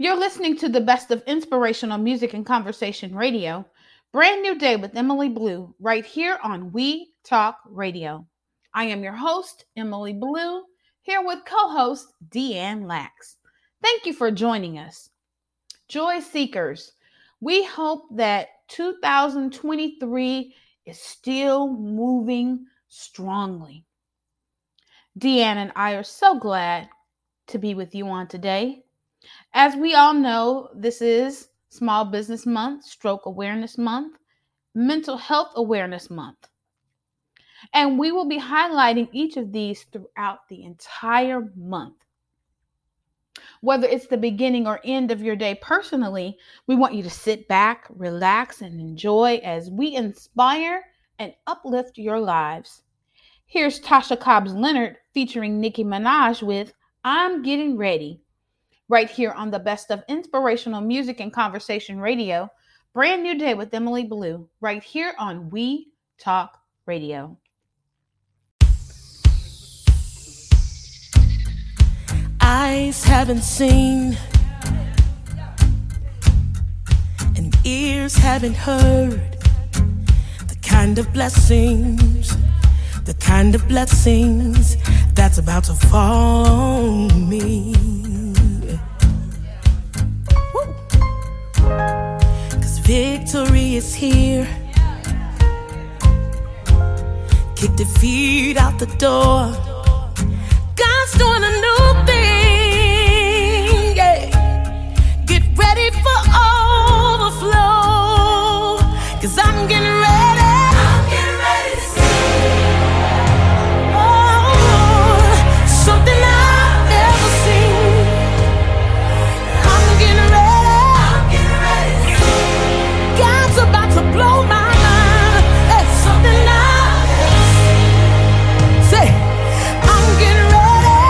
You're listening to the best of inspirational music and conversation radio. Brand new day with Emily Blue, right here on We Talk Radio. I am your host, Emily Blue, here with co-host Deanne Lax. Thank you for joining us. Joy Seekers, we hope that 2023 is still moving strongly. Deanne and I are so glad to be with you on today. As we all know, this is Small Business Month, Stroke Awareness Month, Mental Health Awareness Month. And we will be highlighting each of these throughout the entire month. Whether it's the beginning or end of your day personally, we want you to sit back, relax, and enjoy as we inspire and uplift your lives. Here's Tasha Cobbs Leonard featuring Nicki Minaj with I'm Getting Ready, right here on the best of inspirational music and conversation radio. Brand new day with Emily Blue, right here on We Talk Radio. Eyes haven't seen and ears haven't heard the kind of blessings that's about to fall on me. 'Cause victory is here. Kick defeat out the door. God's doing a new thing, yeah. Get ready for overflow, 'cause I'm getting ready. I'm getting ready to see, something I've never seen. I'm getting ready. I'm getting ready to see. God's about to blow my mind. It's something I've never seen. Say, I'm getting ready.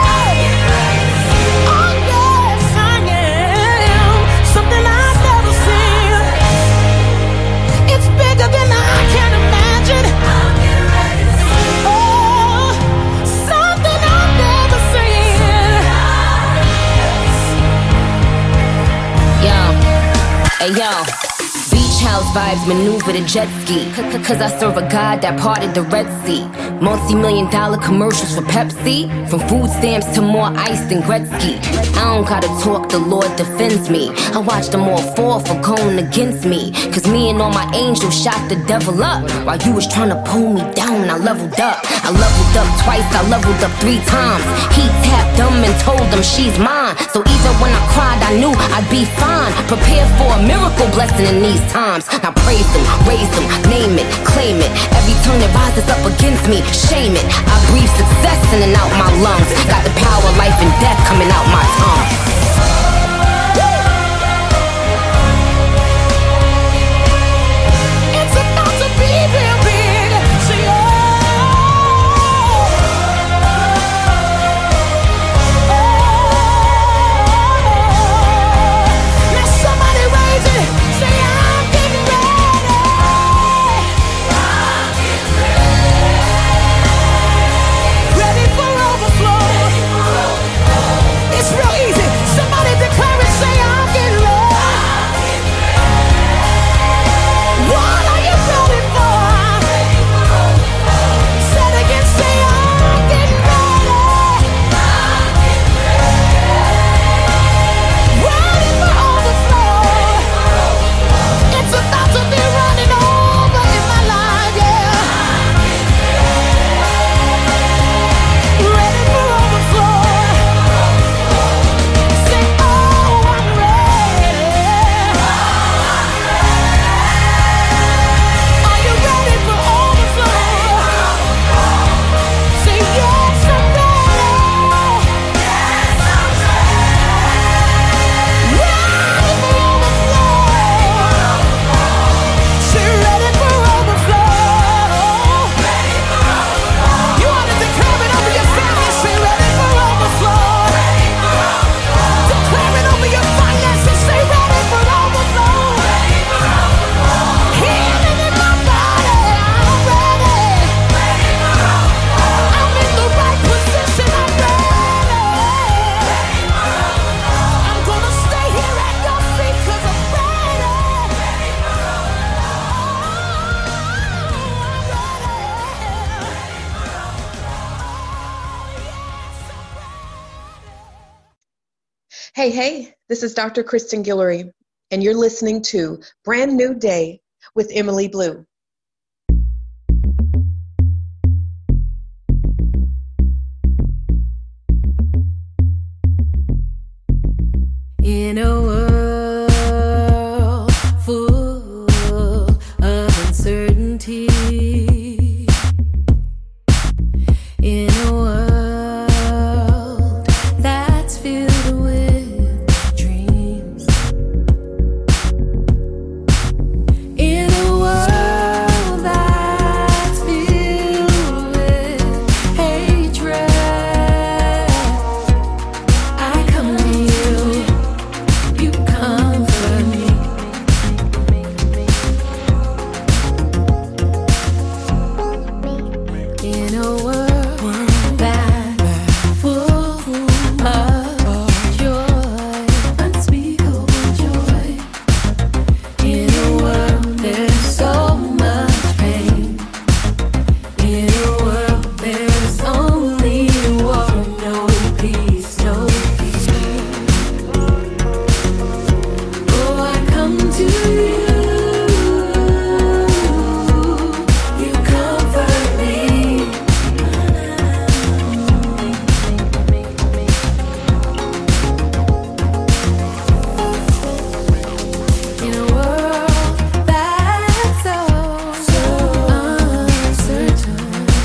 Hey yo, beach house vibes maneuver the jet ski. Cause I serve a God that parted the Red Sea. Multi-million-dollar commercials for Pepsi. From food stamps to more ice than Gretzky. I don't gotta talk, the Lord defends me. I watch them all fall for going against me. Cause me and all my angels shot the devil up. While you was trying to pull me down, I leveled up. I leveled up twice, I leveled up 3 times. He tapped them and told them she's mine. So even when I cried, I knew I'd be fine. Prepared for a miracle blessing in these times. Now praise him, raise him, name it, claim it. Every tongue that rises up against me, shame it. I breathe success in and out my lungs. Got the power of life and death coming out my tongue. It's about to be real big. See, now somebody raise it. Say, I'm getting ready. I'm getting ready for overflow. It's real easy. Hey, this is Dr. Kristen Guillory, and you're listening to Brand New Day with Emily Blue. In a world full of uncertainty, in a world that's filled with dreams, in a world that's filled with hatred, I come to you. You comfort me. In a world that's full of joy, unspeakable joy. In a world there's so much pain. In a world there's only war, no peace, no peace. Oh, I come to you. You comfort me. In a world that's so uncertain.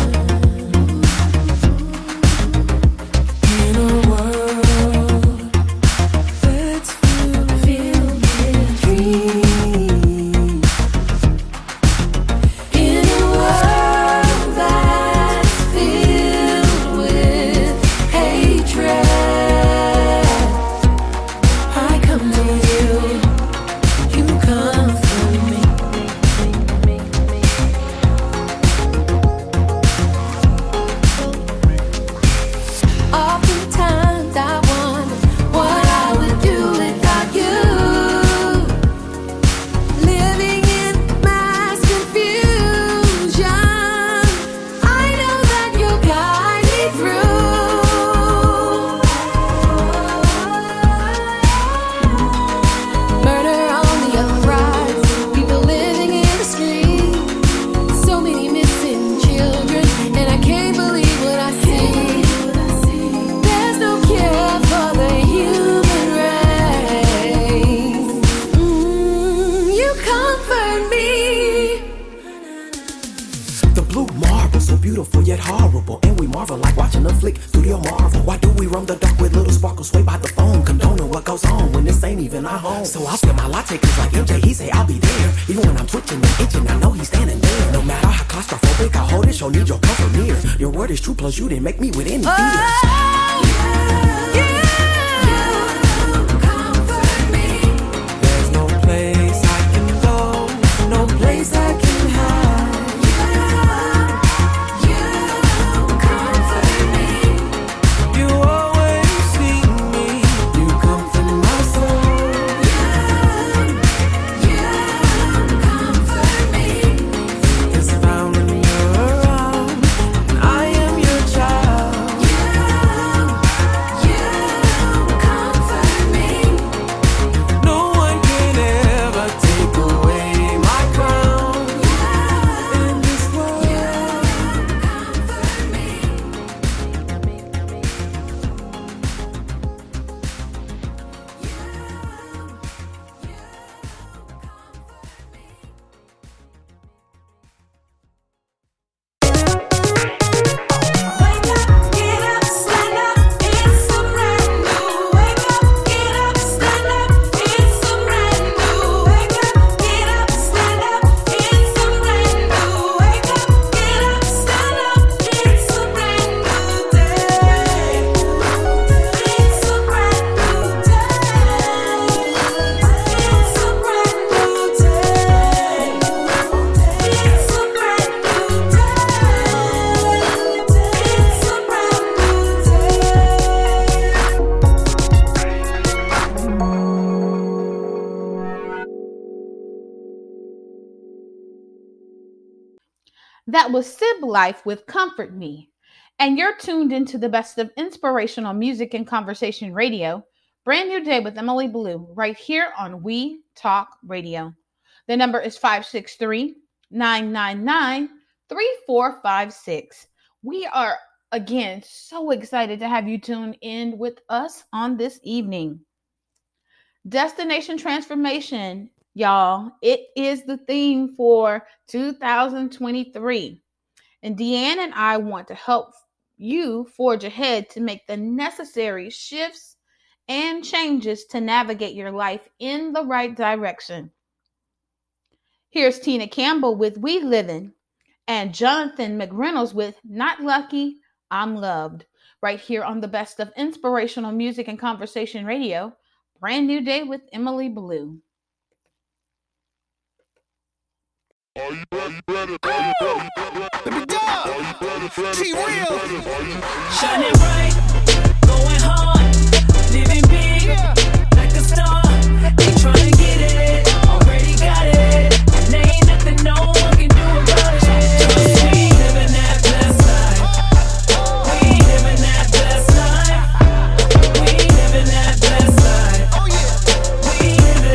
In a world that's filled with dreams. In a world that's filled with hatred, I come to you. You comfort me. Oftentimes I wonder what I would do without you. Living in mass confusion, I know that you'll guide me through. Murder on the uprise, people living in the street, so many missing children, and I can't believe what I see. There's no cure for the human race. You comfort me. The blue marble, so beautiful yet horrible. And we marvel like watching a flick, Studio Marvel. Why do we roam the dark with little sparkles sway by the phone? Condoning what goes on when this ain't even our home. So I'll spill my latte cause like MJ, he say I'll be there. Even when I'm twitching and itching, I know he's standing there. No matter how claustrophobic I hold it, show need your comfort near. Your word is true, plus you didn't make me with any fear. There's no place I can go, no place I can hide. You always see me, you comfort my soul. It's found when you're around, and I am your child. No one can ever take away my crown. In this world, Wake up, get up, stand up, it's a brand new. Wake up, get up, stand up, it's a brand new. Wake up, get up, stand up, it's a brand new. Wake up, get up, stand up, it's a brand new day. It's a brand new day. It's a brand new day. It's a brand new day. It's a brand That was Sib Life with Comfort Me. And you're tuned into the best of inspirational music and conversation radio, Brand New Day with Emily Blue, right here on We Talk Radio. The number is 563-999-3456. We are, again, so excited to have you tune in with us on this evening. Destination Transformation, y'all. It is the theme for 2023. And Deanne and I want to help you forge ahead to make the necessary shifts and changes to navigate your life in the right direction. Here's Tina Campbell with We Livin' and Jonathan McReynolds with Not Lucky, I'm Loved, right here on the best of inspirational music and conversation radio, Brand New Day with Emily Blue. Are you ready? Let me go! T-Real! Shining bright, going hard, living big, like a star. Ain't trying to get it, already got it. And there ain't nothing no one can do about it. We living that best life. We living that best life. We living that best life. We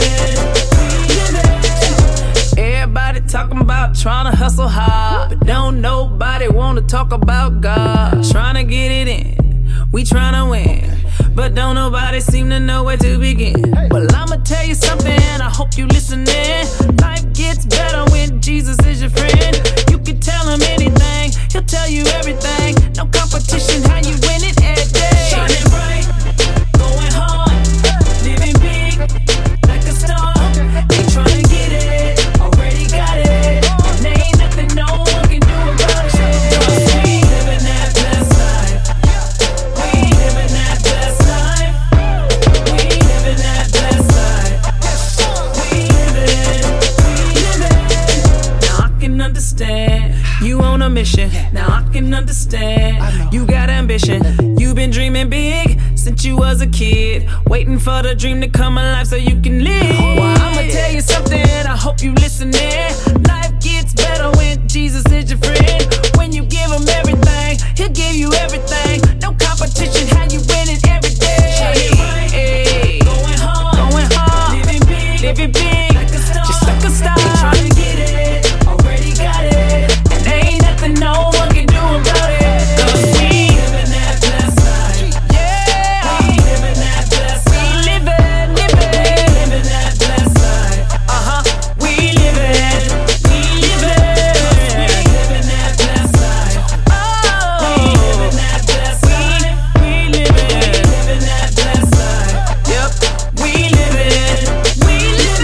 living. Everybody talking about trying to hustle hard, but don't nobody want to talk about God. Trying to get it in, we trying to win, but don't nobody seem to know where to begin. Well, I'ma tell you something, I hope you listening. Life gets better when Jesus is your friend. You can tell him anything, he'll tell you everything. No competition, how you win it every day. Shining bright, going hard, living big, like a star. Ain't trying to get it, already got it. And there ain't nothing no one can do about it. We living that best life. We living that best life. We living that best life. We living. Now I can understand you on a mission. Now I can understand you got ambition. You've been dreaming big since you was a kid, waiting for the dream to come alive so you can live. Well, I'ma tell you something, I hope you listening. Life gets better when Jesus is your friend. When you give him everything, he'll give you everything. No competition, how you win it every day. Hey, going hard, living big, like a star, just like a star. Trying to get it, already got it. And there ain't nothing no one can do about it. 'Cause we living that best life. Yeah, we living that best life. We living that best life. We living. 'Cause we living that best life. Oh, we living that best life. We living that best life. Yep, we living. We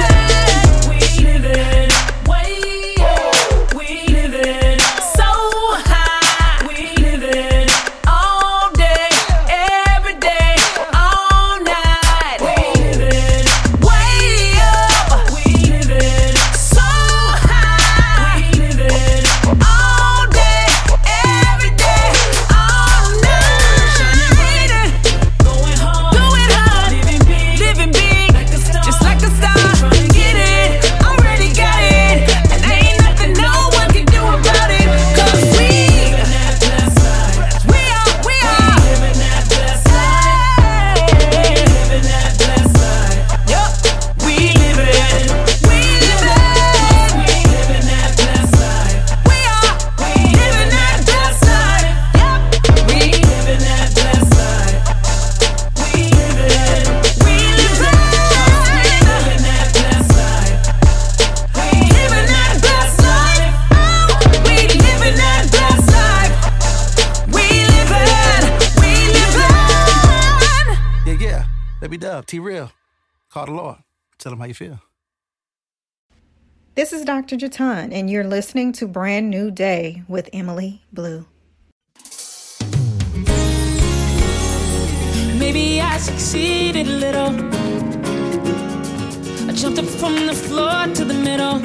living way up. We living so high. We living all day, every day, all night. We living way up. We living so high. We living all day, every day, all night. Shining bright, going hard, living big, just like a star. Trying to get it, already got it. And there ain't nothing no one can do about it. 'Cause we living that best life. We are living that best life. Living that best life. Yup, we living. We living that best life. We are living that best life. Yup, we living that best life. We living. We living that best life. We living that best life. We living that best life. We living. Yeah. Let me dub. T-Real. Call the Lord. Tell him how you feel. This is Dr. Jatan, and you're listening to Brand New Day with Emily Blue. Maybe I succeeded a little. I jumped up from the floor to the middle.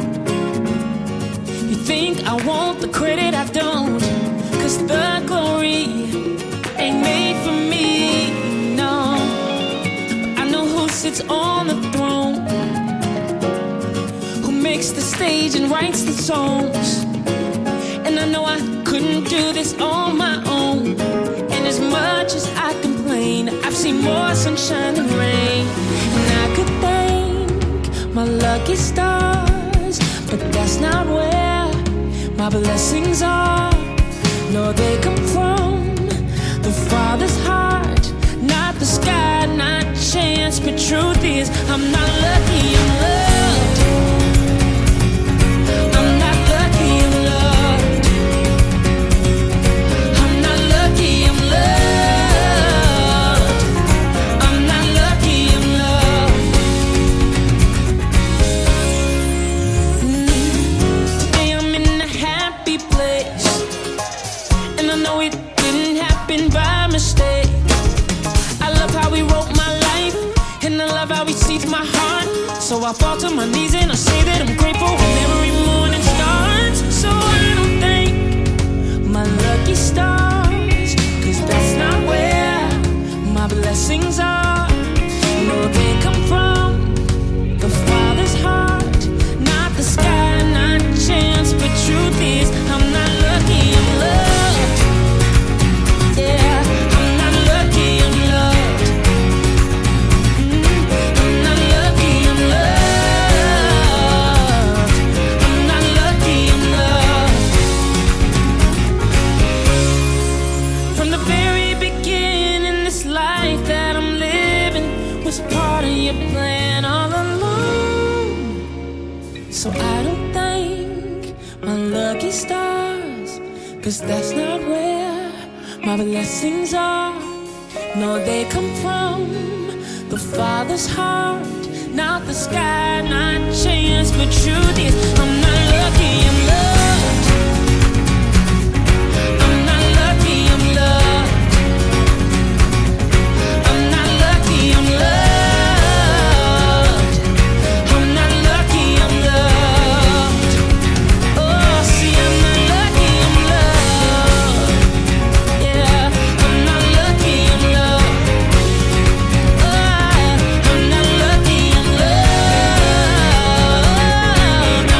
You think I want the credit, I don't. 'Cause the glory ain't made for me, no. But I know who sits on the throne, who makes the stage and writes the songs. And I know I couldn't do this on my own. And as much as I complain, I've see more sunshine than rain. And I could thank my lucky stars, but that's not where my blessings are. No, they come from the Father's heart, not the sky, not chance. But truth is, I'm not lucky, I'm loved. I'm not lucky, I'm loved. I'm not lucky, I'm loved. I'm not lucky, I'm loved. Today I'm in a happy place, and I know it didn't happen by mistake. I love how he wrote my life, and I love how he sees my heart. So I fall to my knees and I say that I'm grateful when every morning starts. So I don't thank my lucky stars, 'cause that's not where my blessings are. No, they come from the Father's heart, not the sky, not chance. But truth is, I'm not lucky, I'm loved. Yeah, I'm not lucky, I'm loved. I'm not lucky, I'm loved. I'm not lucky, I'm loved. From the very beginning, this life that I'm living was part of your plan all along. So I don't thank my lucky stars, 'cause that's not where my blessings are. No, they come from the Father's heart, not the sky, not chance. But truth is, I'm not lucky, I'm loved. I'm not lucky, I'm loved. I'm not lucky, I'm loved. I'm not lucky, I'm loved. Oh, see, I'm not lucky, I'm loved. Yeah, I'm not lucky, I'm loved. I'm not lucky, I'm loved.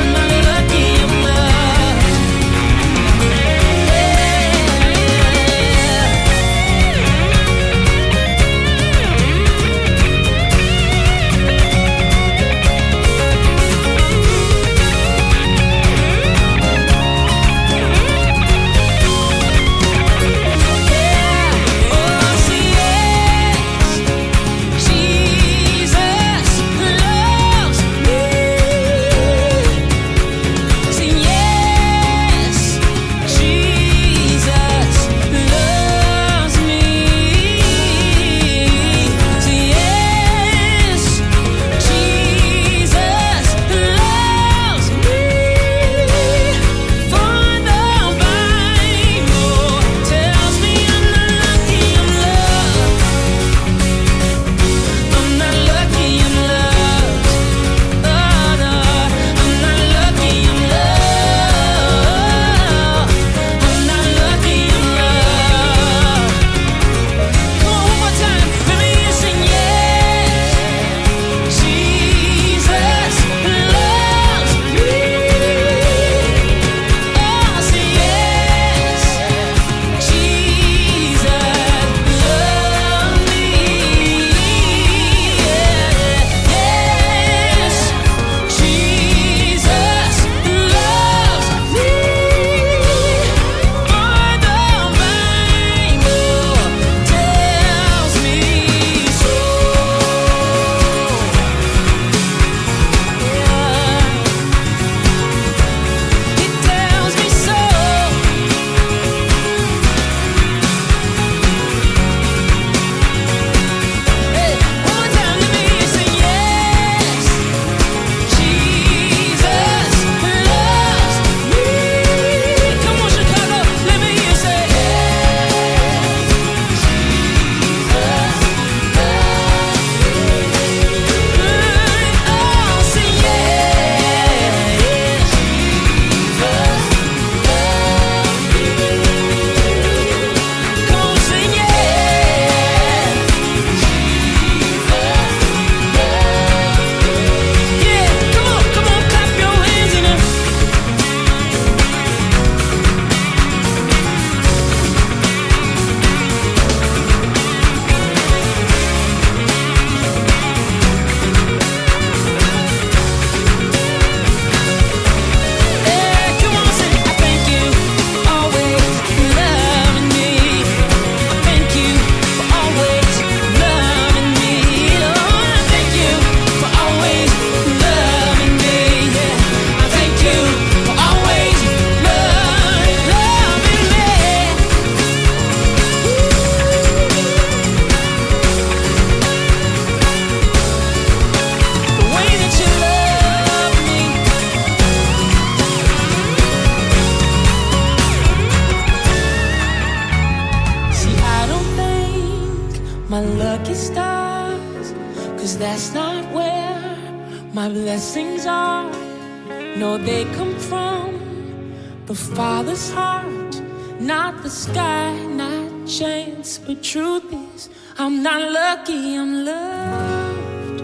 blessings are. No, they come from the Father's heart, not the sky, not chance. But truth is, I'm not lucky, I'm loved.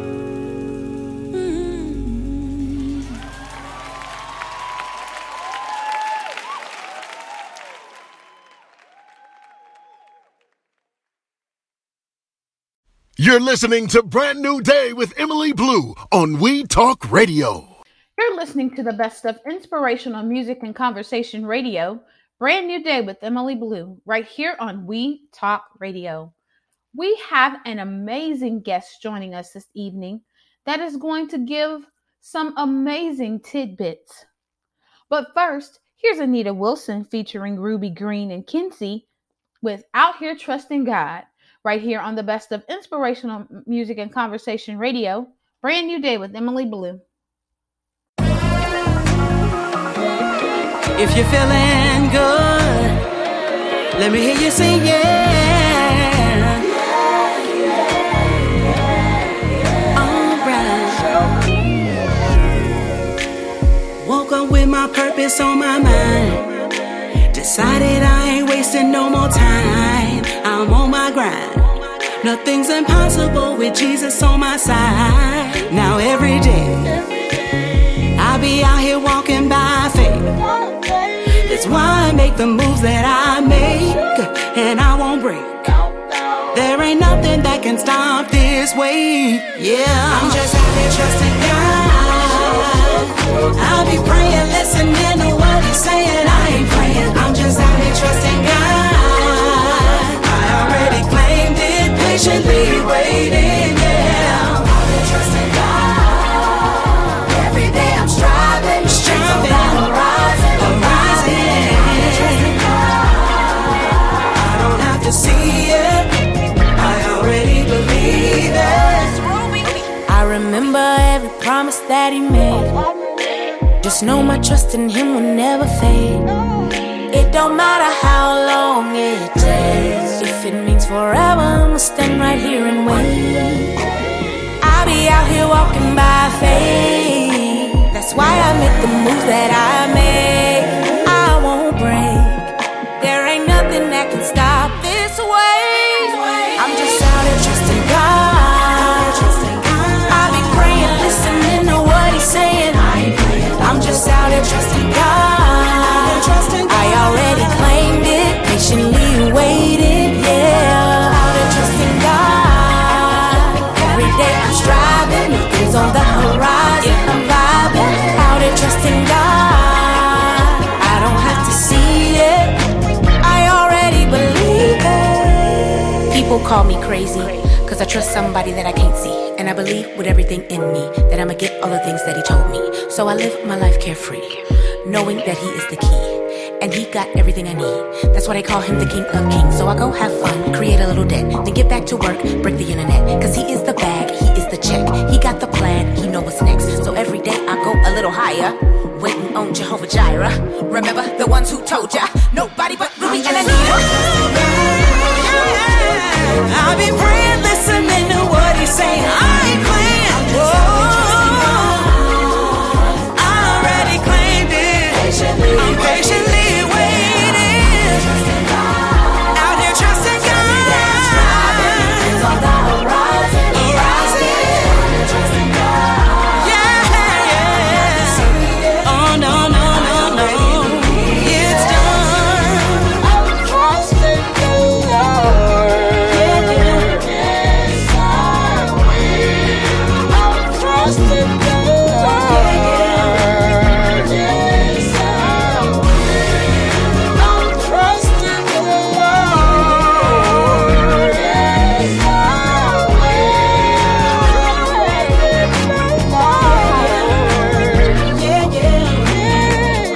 You're listening to Brand New Day with Emily Blue on We Talk Radio. You're listening to the best of inspirational music and conversation radio, Brand New Day with Emily Blue, right here on We Talk Radio. We have an amazing guest joining us this evening that is going to give some amazing tidbits. But first, here's Anita Wilson featuring Ruby Green and Kinsey with Out Here Trusting God, right here on the best of inspirational music and conversation radio, Brand New Day with Emily Blue. If you're feeling good, let me hear you sing, yeah. Alright. Woke up with my purpose on my mind. Decided I ain't wasting no more time. I'm on my grind. Nothing's impossible with Jesus on my side. Now every day I'll be out here walking by faith. That's why I make the moves that I make, and I won't break. There ain't nothing that can stop this wave. Yeah, I'm just out here trusting God. I'll be praying, listening to what He's saying. I ain't praying, I'm just out here trusting God. I already claimed it, patiently waiting. Yeah, I'm out here trusting God. Every day I'm striving, strength on the horizon. I don't have to see it, I already believe it. I remember every promise that He made. Just know my trust in Him will never fade. It don't matter how long it takes. If it means forever, I'ma stand right here and wait. I'll be out here walking by faith. That's why I make the moves that I make. I won't break. There ain't nothing that can stop this wave. I'm just out here trusting God. I'll be praying, listening to what He's saying. I'm just out here trusting God. I already claimed it, patiently waited. Yeah, out here trusting God. Every day I'm striving, things on the horizon. I'm vibing, out here trusting God. I don't have to see it, I already believe it. People call me crazy, cause I trust somebody that I can't see. And I believe with everything in me that I'ma get all the things that He told me. So I live my life carefree, knowing that He is the key. And He got everything I need. That's why they call Him the King of Kings. So I go have fun, create a little debt, then get back to work, break the internet. Cause He is the bag, He is the check. He got the plan, He know what's next. So every day I go a little higher, waiting on Jehovah Jireh. Remember the ones who told ya, nobody but Ruby and Anita. I'll be praying, listening to what He's saying. I ain't playing. Whoa, I already claimed it. I'm patiently waiting. Out here trusting God. On the horizon. Yeah. Oh no. It's done. I'm trusting the Lord. Yes, I will. I'm trusting the Lord. Yes, I will. I'm trusting the Lord. Yes, I will. Yeah.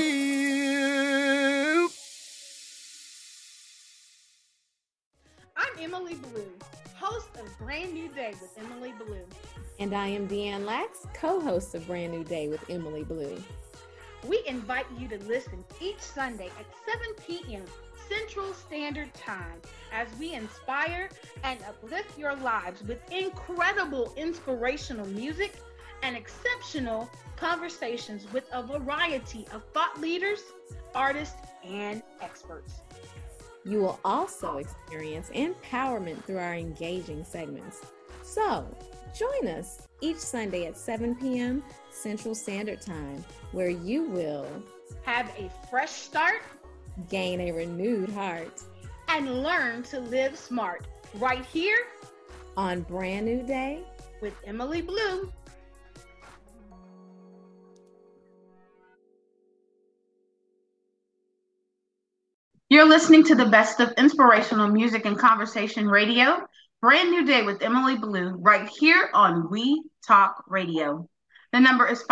I'm Emily Blue, host of Brand New Day with Emily Blue. And I am Deanne Lax, co-host of Brand New Day with Emily Blue. We invite you to listen each Sunday at 7 p.m. Central Standard Time as we inspire and uplift your lives with incredible inspirational music and exceptional conversations with a variety of thought leaders, artists, and experts. You will also experience empowerment through our engaging segments. So, join us each Sunday at 7 p.m. Central Standard Time, where you will have a fresh start, gain a renewed heart, and learn to live smart right here on Brand New Day with Emily Blue. You're listening to the best of inspirational music and conversation radio. Brand New Day with Emily Blue right here on We Talk Radio. The number is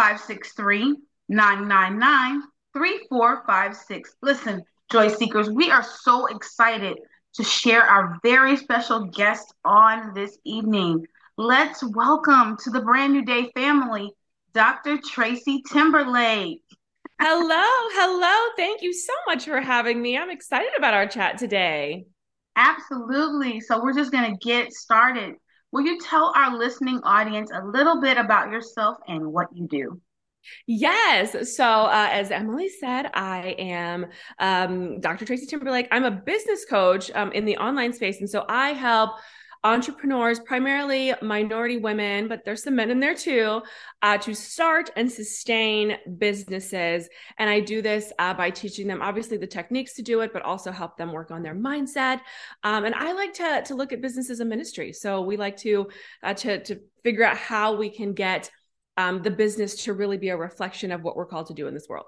563-999-3456. Listen, Joy Seekers, we are so excited to share our very special guest on this evening. Let's welcome to the Brand New Day family, Dr. Tracy Timberlake. Hello. Thank you so much for having me. I'm excited about our chat today. Absolutely. So we're just going to get started. Will you tell our listening audience a little bit about yourself and what you do? Yes. So as Emily said, I am Dr. Tracy Timberlake. I'm a business coach in the online space. And so I help entrepreneurs, primarily minority women, but there's some men in there too, to start and sustain businesses. And I do this by teaching them obviously the techniques to do it, but also help them work on their mindset. And I like to look at business as a ministry. So we like to figure out how we can get the business to really be a reflection of what we're called to do in this world.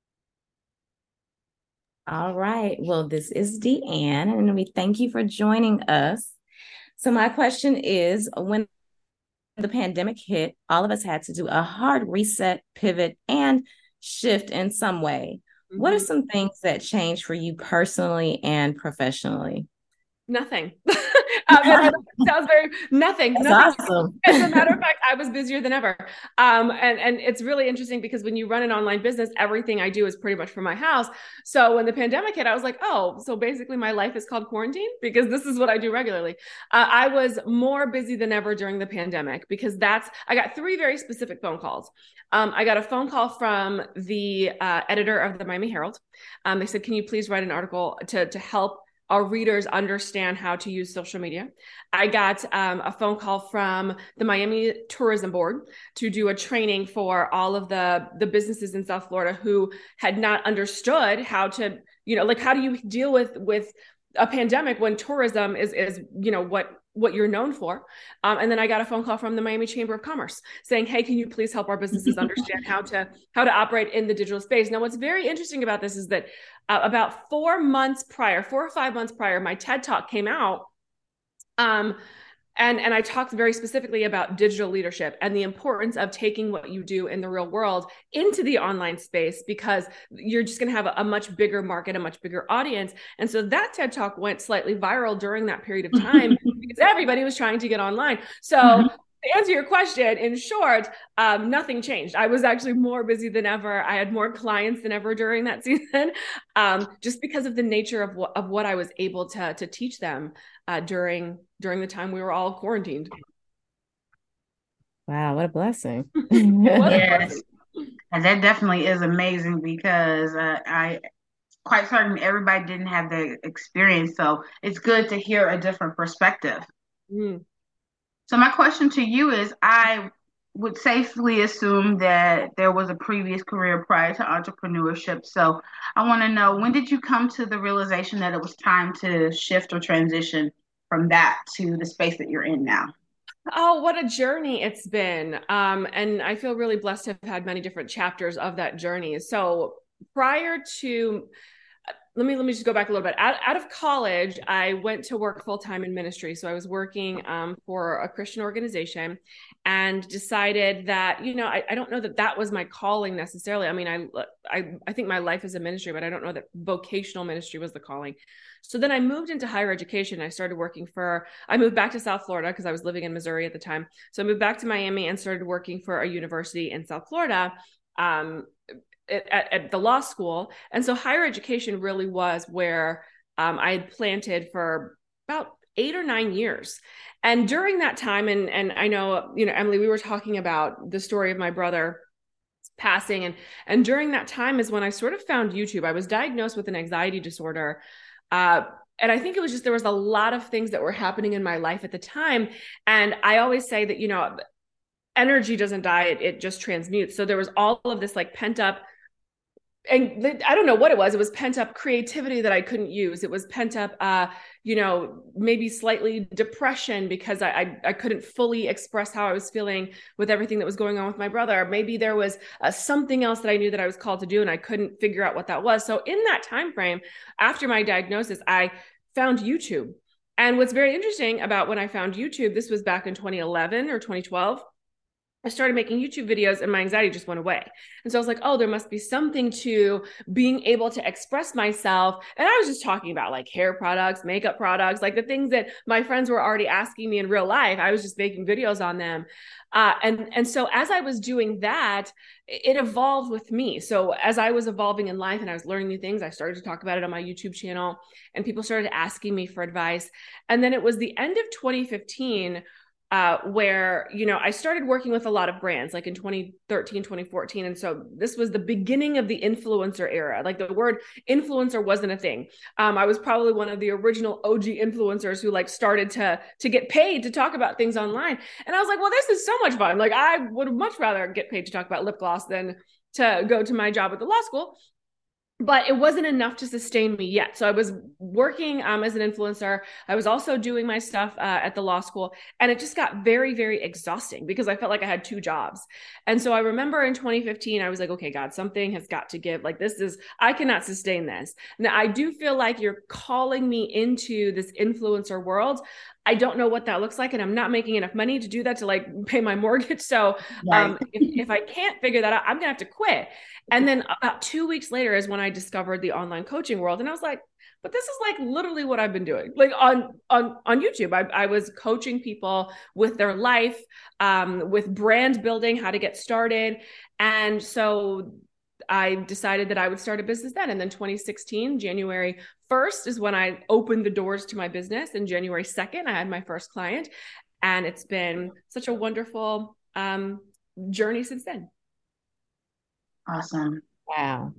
All right. Well, this is Deanne, and we thank you for joining us. So my question is, when the pandemic hit, all of us had to do a hard reset, pivot, and shift in some way. Mm-hmm. What are some things that changed for you personally and professionally? Nothing. Sounds very nothing. That's nothing. Awesome. As a matter of fact, I was busier than ever. And it's really interesting because when you run an online business, everything I do is pretty much from my house. So when the pandemic hit, I was like, oh, so basically my life is called quarantine because this is what I do regularly. I was more busy than ever during the pandemic because I got 3 very specific phone calls. I got a phone call from the editor of the Miami Herald. They said, can you please write an article to help our readers understand how to use social media. I got a phone call from the Miami Tourism Board to do a training for all of the businesses in South Florida who had not understood how to, how do you deal with a pandemic when tourism is what you're known for. And then I got a phone call from the Miami Chamber of Commerce saying, hey, can you please help our businesses understand how to operate in the digital space? Now, what's very interesting about this is that about 4 or 5 months prior, my TED Talk came out. And I talked very specifically about digital leadership and the importance of taking what you do in the real world into the online space, because you're just going to have a much bigger market, a much bigger audience. And so that TED Talk went slightly viral during that period of time because everybody was trying to get online. So to answer your question, in short, nothing changed. I was actually more busy than ever. I had more clients than ever during that season, just because of the nature of what I was able to teach them during the time we were all quarantined. Wow, what a blessing. Yes. And that definitely is amazing because I quite certain everybody didn't have the experience. So it's good to hear a different perspective. Mm. So my question to you is, I would safely assume that there was a previous career prior to entrepreneurship. So I want to know, when did you come to the realization that it was time to shift or transition from that to the space that you're in now? Oh, what a journey it's been. And I feel really blessed to have had many different chapters of that journey. So prior to let me just go back a little bit. Out of college, I went to work full-time in ministry. So I was working for a Christian organization and decided that, I don't know that was my calling necessarily. I mean, I think my life is a ministry, but I don't know that vocational ministry was the calling. So then I moved into higher education. I moved back to South Florida because I was living in Missouri at the time. So I moved back to Miami and started working for a university in South Florida. At the law school. And so higher education really was where I had planted for about 8 or 9 years. And during that time, and I know, Emily, we were talking about the story of my brother passing. And during that time is when I sort of found YouTube. I was diagnosed with an anxiety disorder. And I think it was just, there was a lot of things that were happening in my life at the time. And I always say that, energy doesn't die, it just transmutes. So there was all of this like pent up, and I don't know what it was pent up creativity that I couldn't use. It was pent up, maybe slightly depression because I couldn't fully express how I was feeling with everything that was going on with my brother. Maybe there was something else that I knew that I was called to do and I couldn't figure out what that was. So in that time frame, after my diagnosis, I found YouTube. And what's very interesting about when I found YouTube, this was back in 2011 or 2012, I started making YouTube videos and my anxiety just went away. And so I was like, oh, there must be something to being able to express myself. And I was just talking about like hair products, makeup products, like the things that my friends were already asking me in real life. I was just making videos on them. And so as I was doing that, it evolved with me. So as I was evolving in life and I was learning new things, I started to talk about it on my YouTube channel and people started asking me for advice. And then it was the end of 2015 where, I started working with a lot of brands like in 2013, 2014. And so this was the beginning of the influencer era. Like the word influencer wasn't a thing. I was probably one of the original OG influencers who like started to get paid to talk about things online. And I was like, well, this is so much fun. Like I would much rather get paid to talk about lip gloss than to go to my job at the law school. But it wasn't enough to sustain me yet. So I was working as an influencer. I was also doing my stuff at the law school. And it just got very, very exhausting because I felt like I had 2 jobs. And so I remember in 2015, I was like, okay, God, something has got to give. Like I cannot sustain this. Now, I do feel like you're calling me into this influencer world. I don't know what that looks like. And I'm not making enough money to do that to like pay my mortgage. So if I can't figure that out, I'm going to have to quit. And then about 2 weeks later is when I discovered the online coaching world. And I was like, but this is like literally what I've been doing. Like on YouTube, I was coaching people with their life, with brand building, how to get started. And so I decided that I would start a business then. And then 2016, January 1st is when I opened the doors to my business. And January 2nd, I had my first client. And it's been such a wonderful journey since then. Awesome. Wow.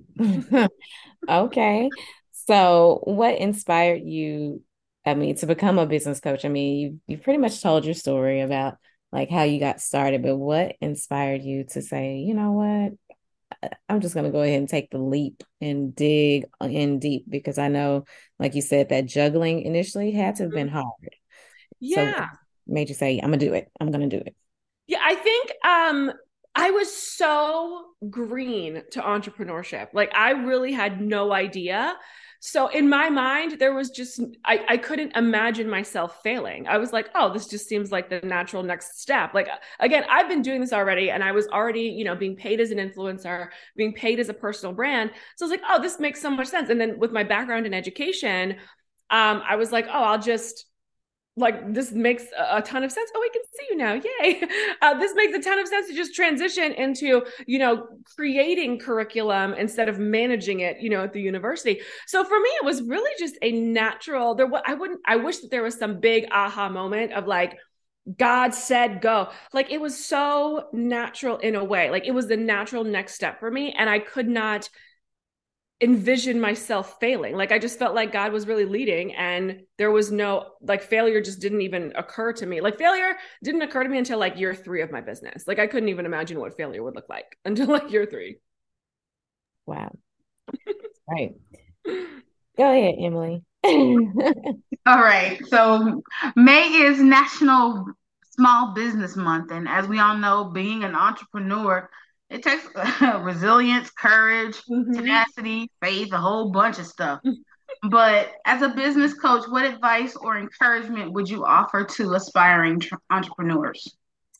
Okay. So what inspired you, to become a business coach? You pretty much told your story about like how you got started, but what inspired you to say, you know what, I'm just going to go ahead and take the leap and dig in deep? Because I know, like you said, that juggling initially had to have been hard. Yeah. So what made you say, I'm going to do it. I'm going to do it. Yeah, I think I was so green to entrepreneurship. Like I really had no idea. So in my mind, there was just, I couldn't imagine myself failing. I was like, oh, this just seems like the natural next step. Like, again, I've been doing this already and I was already, being paid as an influencer, being paid as a personal brand. So I was like, oh, this makes so much sense. And then with my background in education, I was like, oh, I'll just, like, this makes a ton of sense. Oh, we can see you now. Yay. This makes a ton of sense to just transition into, creating curriculum instead of managing it, at the university. So for me, it was really just a natural, I wish that there was some big aha moment of like, God said, go. Like, it was so natural in a way. Like, it was the natural next step for me. And I could not envision myself failing. Like I just felt like God was really leading and there was no, like, failure just didn't even occur to me. Like failure didn't occur to me until like year 3 of my business. Like I couldn't even imagine what failure would look like until like year 3. Wow. Right. Go ahead, Emily. All right. So May is National Small Business Month. And as we all know, being an entrepreneur, it takes resilience, courage, tenacity, faith, a whole bunch of stuff. But as a business coach, what advice or encouragement would you offer to aspiring entrepreneurs?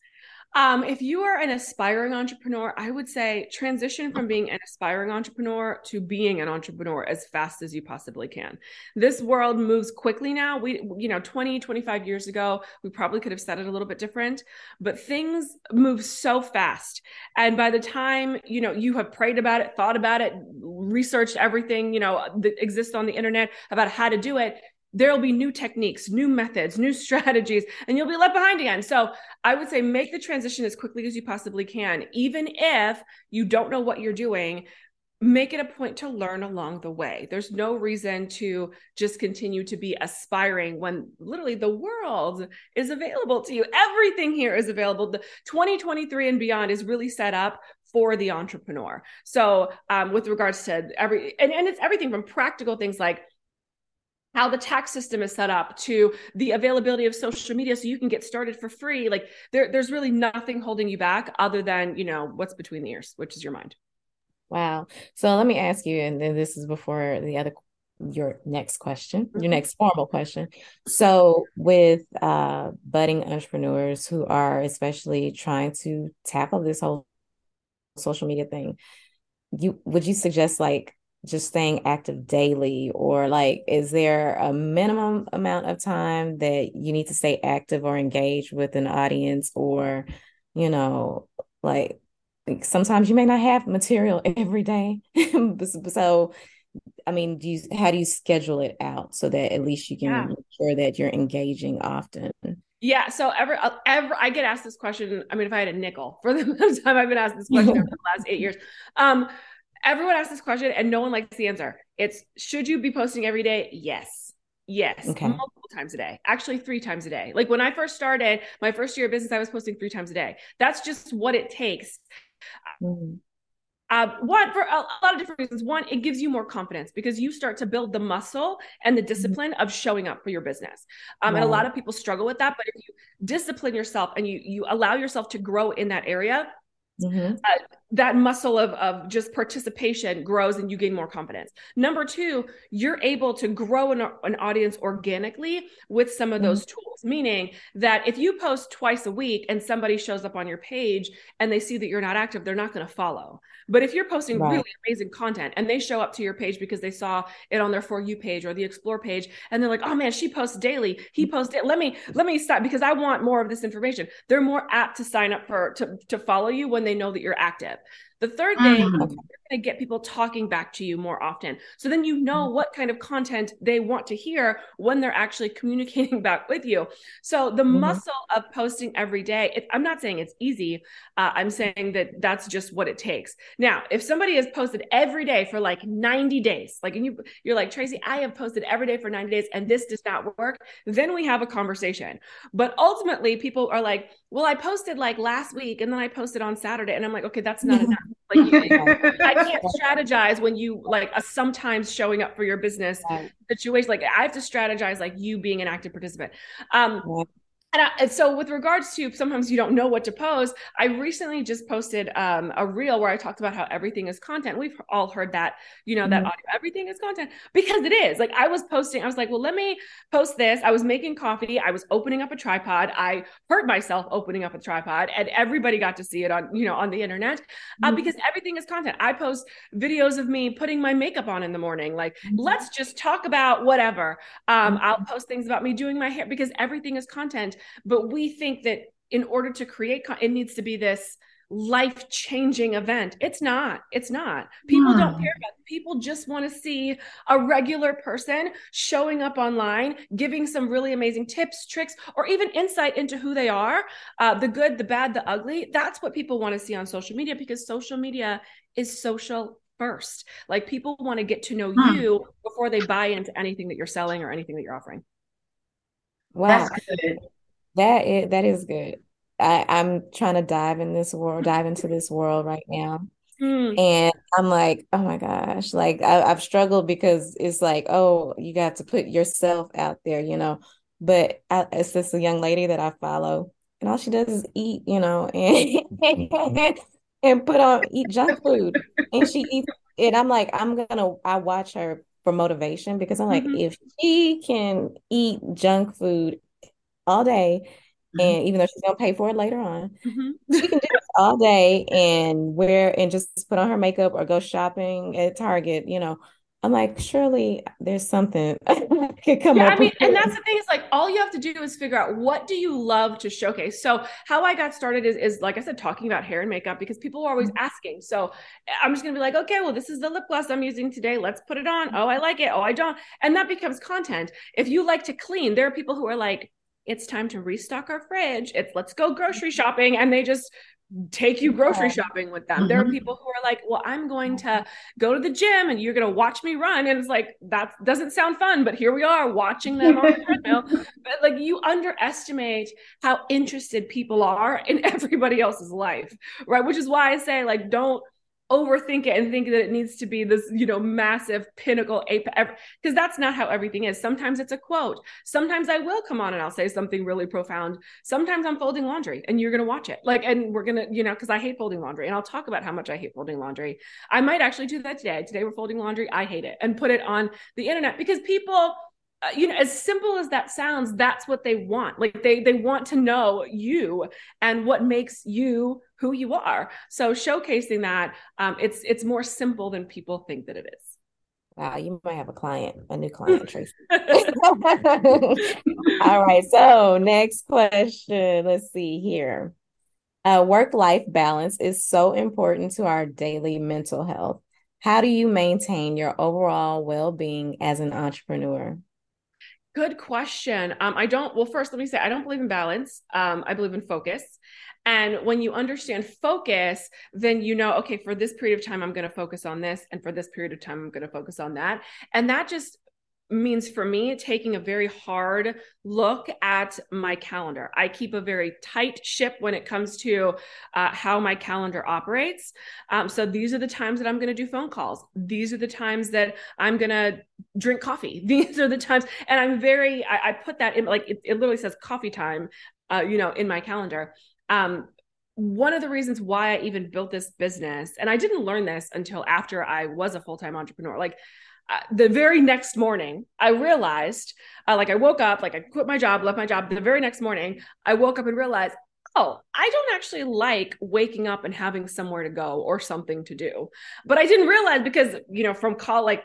If you are an aspiring entrepreneur, I would say transition from being an aspiring entrepreneur to being an entrepreneur as fast as you possibly can. This world moves quickly now. 20, 25 years ago, we probably could have said it a little bit different, but things move so fast. And by the time, you have prayed about it, thought about it, researched everything, that exists on the internet about how to do it, there'll be new techniques, new methods, new strategies, and you'll be left behind again. So I would say make the transition as quickly as you possibly can. Even if you don't know what you're doing, make it a point to learn along the way. There's no reason to just continue to be aspiring when literally the world is available to you. Everything here is available. The 2023 and beyond is really set up for the entrepreneur. So with regards to and it's everything from practical things like how the tax system is set up to the availability of social media so you can get started for free. Like there's really nothing holding you back other than, what's between the ears, which is your mind. Wow. So let me ask you, and then this is before your next question, your next formal question. So with budding entrepreneurs who are especially trying to tackle this whole social media thing, would you suggest like just staying active daily, or like, is there a minimum amount of time that you need to stay active or engage with an audience, or, like sometimes you may not have material every day. So, I mean, how do you schedule it out so that at least you can make sure that you're engaging often? Yeah. So I get asked this question. I mean, if I had a nickel for the amount of time I've been asked this question over the last 8 years, everyone asks this question and no one likes the answer. It's, should you be posting every day? Yes. Okay. Multiple times a day, actually 3 times a day. Like when I first started my first year of business, I was posting 3 times a day. That's just what it takes. One, for a lot of different reasons. One, it gives you more confidence because you start to build the muscle and the discipline of showing up for your business. And a lot of people struggle with that, but if you discipline yourself and you allow yourself to grow in that area, that muscle of just participation grows and you gain more confidence. Number 2, you're able to grow an audience organically with some of those tools, meaning that if you post twice a week and somebody shows up on your page and they see that you're not active, they're not going to follow. But if you're posting really amazing content and they show up to your page because they saw it on their For You page or the Explore page, and they're like, oh man, she posts daily, he posts it. Let me stop because I want more of this information. They're more apt to sign up to follow you when they know that you're active. The third thing, you're going to get people talking back to you more often. So then you know what kind of content they want to hear when they're actually communicating back with you. So the muscle of posting every day, I'm not saying it's easy. I'm saying that that's just what it takes. Now, if somebody has posted every day for like 90 days, like, and you're like, Tracy, I have posted every day for 90 days and this does not work, then we have a conversation. But ultimately people are like, well, I posted like last week and then I posted on Saturday. And I'm like, okay, that's not enough. Like I can't strategize when you like a sometimes showing up for your business situation. Like I have to strategize like you being an active participant. And so with regards to sometimes you don't know what to post, I recently just posted a reel where I talked about how everything is content. We've all heard that, that audio, everything is content, because it is. Like I was like, well, let me post this. I was making coffee. I was opening up a tripod. I hurt myself opening up a tripod and everybody got to see it on the internet because everything is content. I post videos of me putting my makeup on in the morning. Like, let's just talk about whatever. I'll post things about me doing my hair because everything is content. But we think that in order to create, it needs to be this life-changing event. It's not. People don't care about it. People just want to see a regular person showing up online, giving some really amazing tips, tricks, or even insight into who they are, the good, the bad, the ugly. That's what people want to see on social media because social media is social first. Like people want to get to know you before they buy into anything that you're selling or anything that you're offering. Wow. That's good. That is good. I'm trying to dive into this world right now. And I'm like, oh my gosh, like I've struggled because it's like, oh, you got to put yourself out there, but it's just a young lady that I follow and all she does is eat, and eat junk food and she eats it. I'm like, I watch her for motivation because I'm like, if she can eat junk food all day, and even though she's gonna pay for it later on, she can do this all day and just put on her makeup or go shopping at Target, I'm like, surely there's something I could come Yeah, up I mean, with. and that's the thing is like all you have to do is figure out what do you love to showcase. So how I got started is like I said, talking about hair and makeup because people are always asking. So I'm just gonna be like, okay, well, this is the lip gloss I'm using today. Let's put it on. Oh, I like it. Oh, I don't. And that becomes content. If you like to clean, there are people who are like, it's time to restock our fridge. It's let's go grocery shopping. And they just take you grocery shopping with them. There are people who are like, well, I'm going to go to the gym and you're going to watch me run. And it's like, that doesn't sound fun, but here we are watching them on the treadmill. But like you underestimate how interested people are in everybody else's life, right? Which is why I say like, don't overthink it and think that it needs to be this, massive pinnacle because that's not how everything is. Sometimes it's a quote. Sometimes I will come on and I'll say something really profound. Sometimes I'm folding laundry and you're going to watch it. Like, and we're going to, because I hate folding laundry and I'll talk about how much I hate folding laundry. I might actually do that today. Today we're folding laundry. I hate it and put it on the internet because people, as simple as that sounds, that's what they want. Like they want to know you and what makes you who you are. So showcasing that, it's more simple than people think that it is. Wow, you might have a new client, Tracy. All right, so next question. Let's see here. Work-life balance is so important to our daily mental health. How do you maintain your overall well-being as an entrepreneur? Good question. First, let me say, I don't believe in balance. I believe in focus. And when you understand focus, then okay, for this period of time, I'm going to focus on this. And for this period of time, I'm going to focus on that. And that just means for me taking a very hard look at my calendar. I keep a very tight ship when it comes to how my calendar operates. So these are the times that I'm going to do phone calls. These are the times that I'm going to drink coffee. These are the times. And I put that in, like, it literally says coffee time, in my calendar. One of the reasons why I even built this business, and I didn't learn this until after I was a full-time entrepreneur, like the very next morning, I realized, I woke up, I quit my job, left my job. The very next morning, I woke up and realized, oh, I don't actually like waking up and having somewhere to go or something to do. But I didn't realize because, from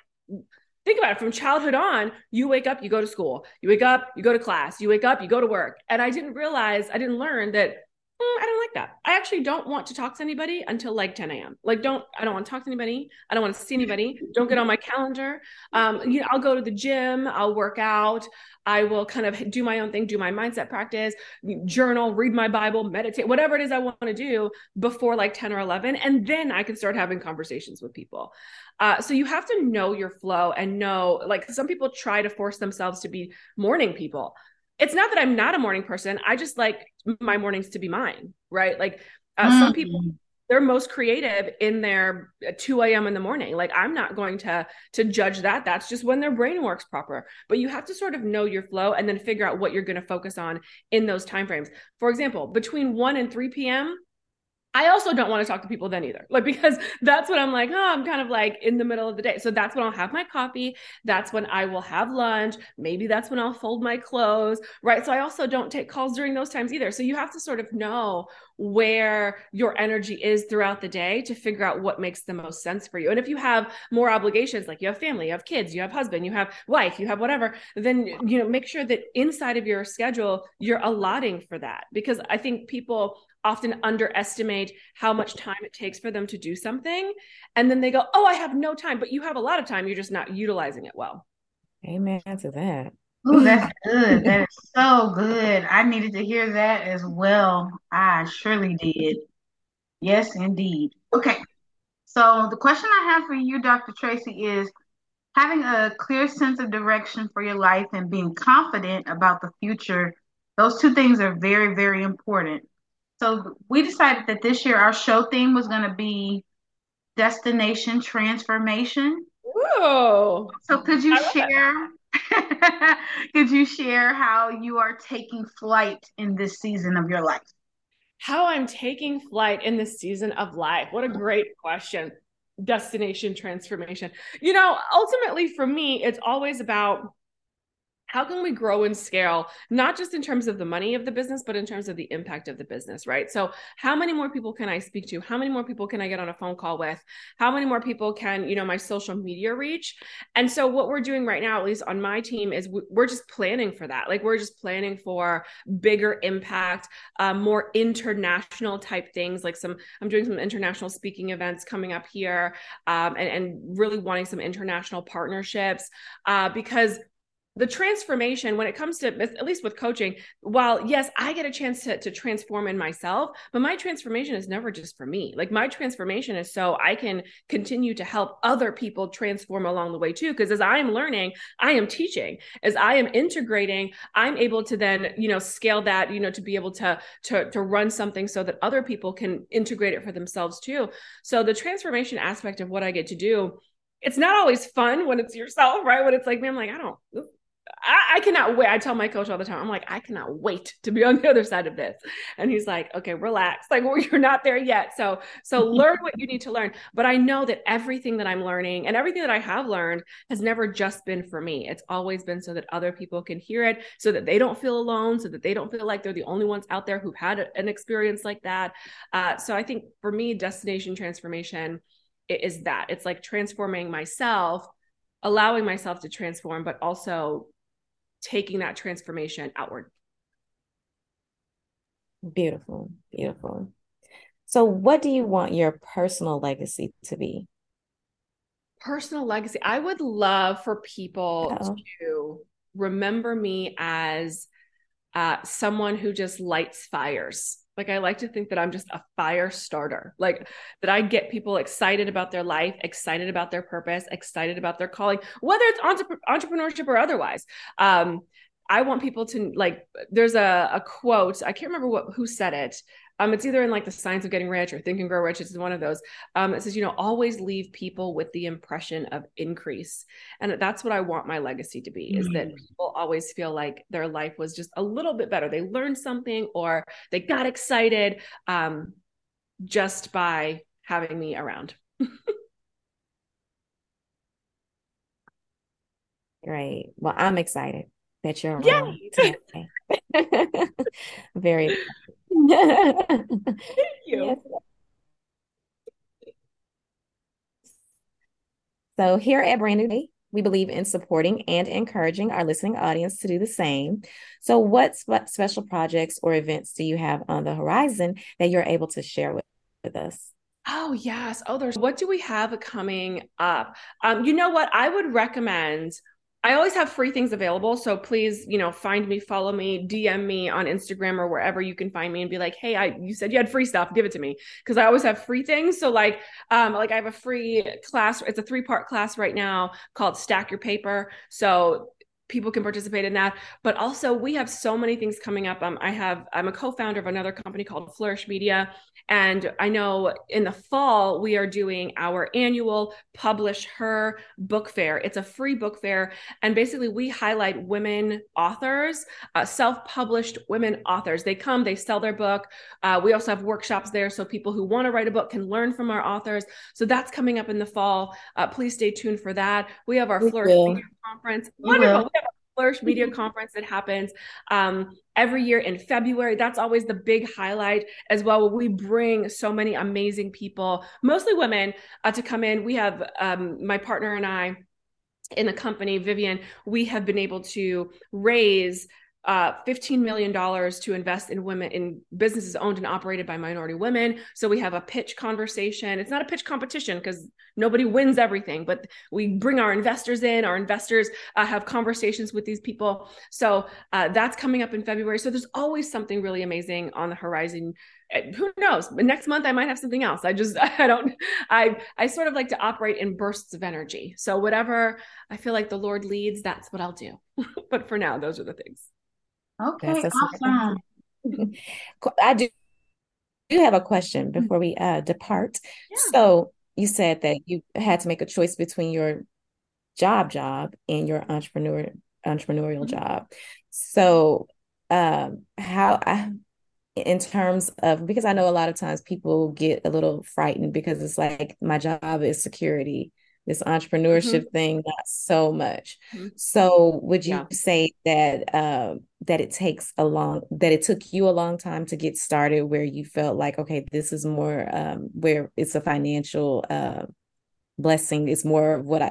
think about it, from childhood on, you wake up, you go to school, you wake up, you go to class, you wake up, you go to work. And I didn't learn that I don't like that. I actually don't want to talk to anybody until like 10 a.m. I don't want to talk to anybody. I don't want to see anybody. Don't get on my calendar. I'll go to the gym. I'll work out. I will kind of do my own thing, do my mindset practice, journal, read my Bible, meditate, whatever it is I want to do before like 10 or 11. And then I can start having conversations with people. So you have to know your flow and know, like, some people try to force themselves to be morning people. It's not that I'm not a morning person. I just like my mornings to be mine, right? Like some people, they're most creative in their 2 a.m. in the morning. Like I'm not going to judge that. That's just when their brain works proper. But you have to sort of know your flow and then figure out what you're going to focus on in those timeframes. For example, between 1 and 3 p.m., I also don't want to talk to people then either, because that's when I'm like, oh, I'm kind of like in the middle of the day. So that's when I'll have my coffee. That's when I will have lunch. Maybe that's when I'll fold my clothes, right? So I also don't take calls during those times either. So you have to sort of know where your energy is throughout the day to figure out what makes the most sense for you. And if you have more obligations, like you have family, you have kids, you have husband, you have wife, you have whatever, then, make sure that inside of your schedule, you're allotting for that. Because I think people often underestimate how much time it takes for them to do something. And then they go, oh, I have no time, but you have a lot of time. You're just not utilizing it well. Amen to that. Oh, that's good. That is so good. I needed to hear that as well. I surely did. Yes, indeed. Okay. So the question I have for you, Dr. Tracy, is having a clear sense of direction for your life and being confident about the future. Those two things are very, very important. So we decided that this year our show theme was going to be destination transformation. Whoa. So could you share how you are taking flight in this season of your life? How I'm taking flight in this season of life. What a great question. Destination transformation. Ultimately for me, it's always about how can we grow and scale, not just in terms of the money of the business, but in terms of the impact of the business, right? So how many more people can I speak to? How many more people can I get on a phone call with? How many more people can, my social media reach? And so what we're doing right now, at least on my team, is we're just planning for that. Like we're just planning for bigger impact, more international type things. Like I'm doing some international speaking events coming up here, and really wanting some international partnerships, because the transformation, when it comes to, at least with coaching, while yes, I get a chance to transform in myself, but my transformation is never just for me. Like my transformation is so I can continue to help other people transform along the way too. Because as I am learning, I am teaching. As I am integrating, I'm able to then, scale that, to be able to run something so that other people can integrate it for themselves too. So the transformation aspect of what I get to do, it's not always fun when it's yourself, right? When it's like me, I'm like, I cannot wait. I tell my coach all the time, I'm like, I cannot wait to be on the other side of this. And he's like, okay, relax. Like, well, you're not there yet. So learn what you need to learn. But I know that everything that I'm learning and everything that I have learned has never just been for me. It's always been so that other people can hear it, so that they don't feel alone, so that they don't feel like they're the only ones out there who've had an experience like that. So I think for me, destination transformation is that. It's like transforming myself, allowing myself to transform, but also taking that transformation outward. Beautiful, beautiful. So what do you want your personal legacy to be? Personal legacy. I would love for people to remember me as someone who just lights fires. Like I like to think that I'm just a fire starter, like that I get people excited about their life, excited about their purpose, excited about their calling, whether it's entrepreneurship or otherwise. I want people to there's a quote, I can't remember who said it. It's either in like The Science of Getting Rich or Think and Grow Rich. It's one of those. It says, always leave people with the impression of increase. And that's what I want my legacy to be, is that people always feel like their life was just a little bit better. They learned something or they got excited just by having me around. Great. Well, I'm excited that you're around. Very Thank you. Yes. So here at Brand New Day, we believe in supporting and encouraging our listening audience to do the same. So what special projects or events do you have on the horizon that you're able to share with us? Oh, yes. What do we have coming up? You know what? I would recommend, I always have free things available. So please, find me, follow me, DM me on Instagram or wherever you can find me and be like, hey, you said you had free stuff, give it to me. Cause I always have free things. So I have a free class. It's a 3-part class right now called Stack Your Paper. So people can participate in that, but also we have so many things coming up. I'm a co-founder of another company called Flourish Media. And I know in the fall, we are doing our annual Publish Her book fair. It's a free book fair. And basically we highlight women authors, self-published women authors. They come, they sell their book. We also have workshops there. So people who want to write a book can learn from our authors. So that's coming up in the fall. Please stay tuned for that. We have our Flourish Media Conference. Wonderful. We have a Flourish Media Conference that happens every year in February. That's always the big highlight as well. We bring so many amazing people, mostly women, to come in. We have my partner and I in the company, Vivian, we have been able to raise $15 million to invest in women, in businesses owned and operated by minority women. So we have a pitch conversation. It's not a pitch competition because nobody wins everything, but we bring our investors in. Our investors have conversations with these people. So that's coming up in February. So there's always something really amazing on the horizon. Who knows? Next month I might have something else. I sort of like to operate in bursts of energy. So whatever I feel like the Lord leads, that's what I'll do. But for now, those are the things. Okay, awesome. I do have a question before we depart. Yeah. So you said that you had to make a choice between your job and your entrepreneurial job. So in terms of, because I know a lot of times people get a little frightened because it's like, my job is security, This entrepreneurship thing, not so much. So would you say that that it took you a long time to get started, where you felt like, okay, this is more where it's a financial blessing, it's more of what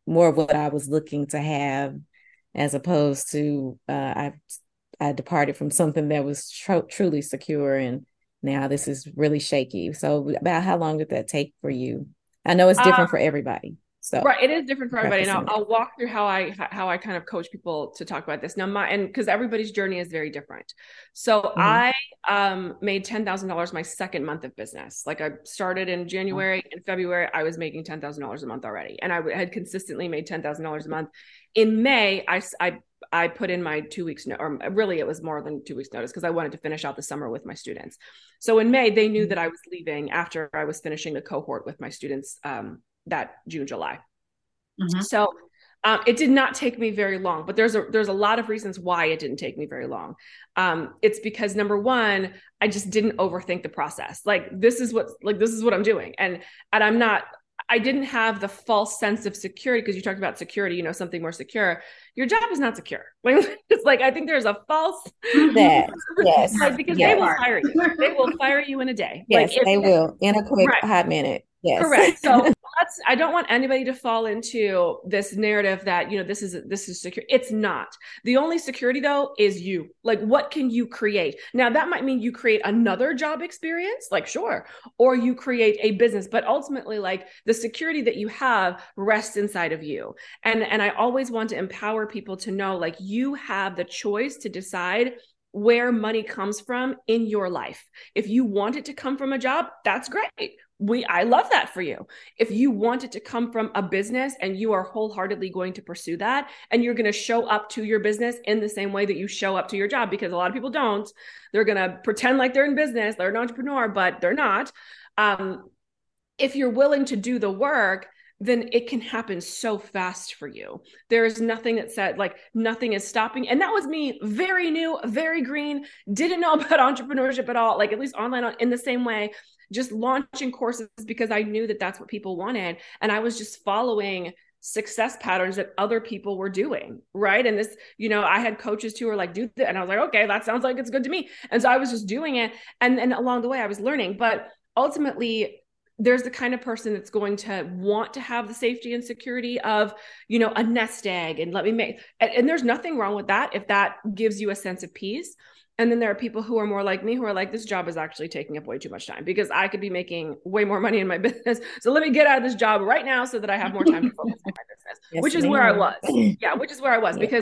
I was looking to have, as opposed to I departed from something that was truly secure, and now this is really shaky. So about how long did that take for you? I know it's different for everybody. So right, it is different for everybody. And I'll walk through how I kind of coach people to talk about this now. Because everybody's journey is very different. So I made $10,000 my second month of business. Like I started in January and February, I was making $10,000 a month already, and I had consistently made $10,000 a month. In May, I put in my 2 weeks, or really it was more than 2 weeks notice, because I wanted to finish out the summer with my students. So in May, they knew that I was leaving after I was finishing the cohort with my students that June, July. So it did not take me very long, but there's a lot of reasons why it didn't take me very long. It's because, number one, I just didn't overthink the process. This is what I'm doing. And I didn't have the false sense of security, because you talked about security, something more secure. Your job is not secure. It's like, I think there's a false yes, because they will fire you. They will fire you in a day. Yes, they will, in a quick hot minute. Yes. Correct. So I don't want anybody to fall into this narrative that, this is secure. It's not. The only security, though, is you. What can you create? Now, that might mean you create another job experience, sure, or you create a business, but ultimately, the security that you have rests inside of you. And I always want to empower people to know, you have the choice to decide where money comes from in your life. If you want it to come from a job, that's great. I love that for you. If you want it to come from a business and you are wholeheartedly going to pursue that, and you're going to show up to your business in the same way that you show up to your job, because a lot of people don't. They're going to pretend like they're in business, they're an entrepreneur, but they're not. If you're willing to do the work, then it can happen so fast for you. There is nothing that said, nothing is stopping. And that was me, very new, very green, didn't know about entrepreneurship at all, at least online, in the same way, just launching courses because I knew that that's what people wanted. And I was just following success patterns that other people were doing. Right. And this, I had coaches who were like, do that. And I was like, okay, that sounds like it's good to me. And so I was just doing it. And then along the way I was learning, but ultimately there's the kind of person that's going to want to have the safety and security of, a nest egg, and and there's nothing wrong with that if that gives you a sense of peace. And then there are people who are more like me, who are like, this job is actually taking up way too much time, because I could be making way more money in my business. So let me get out of this job right now so that I have more time to focus on my business, Yes, which is where I was. Yeah, which is where I was, because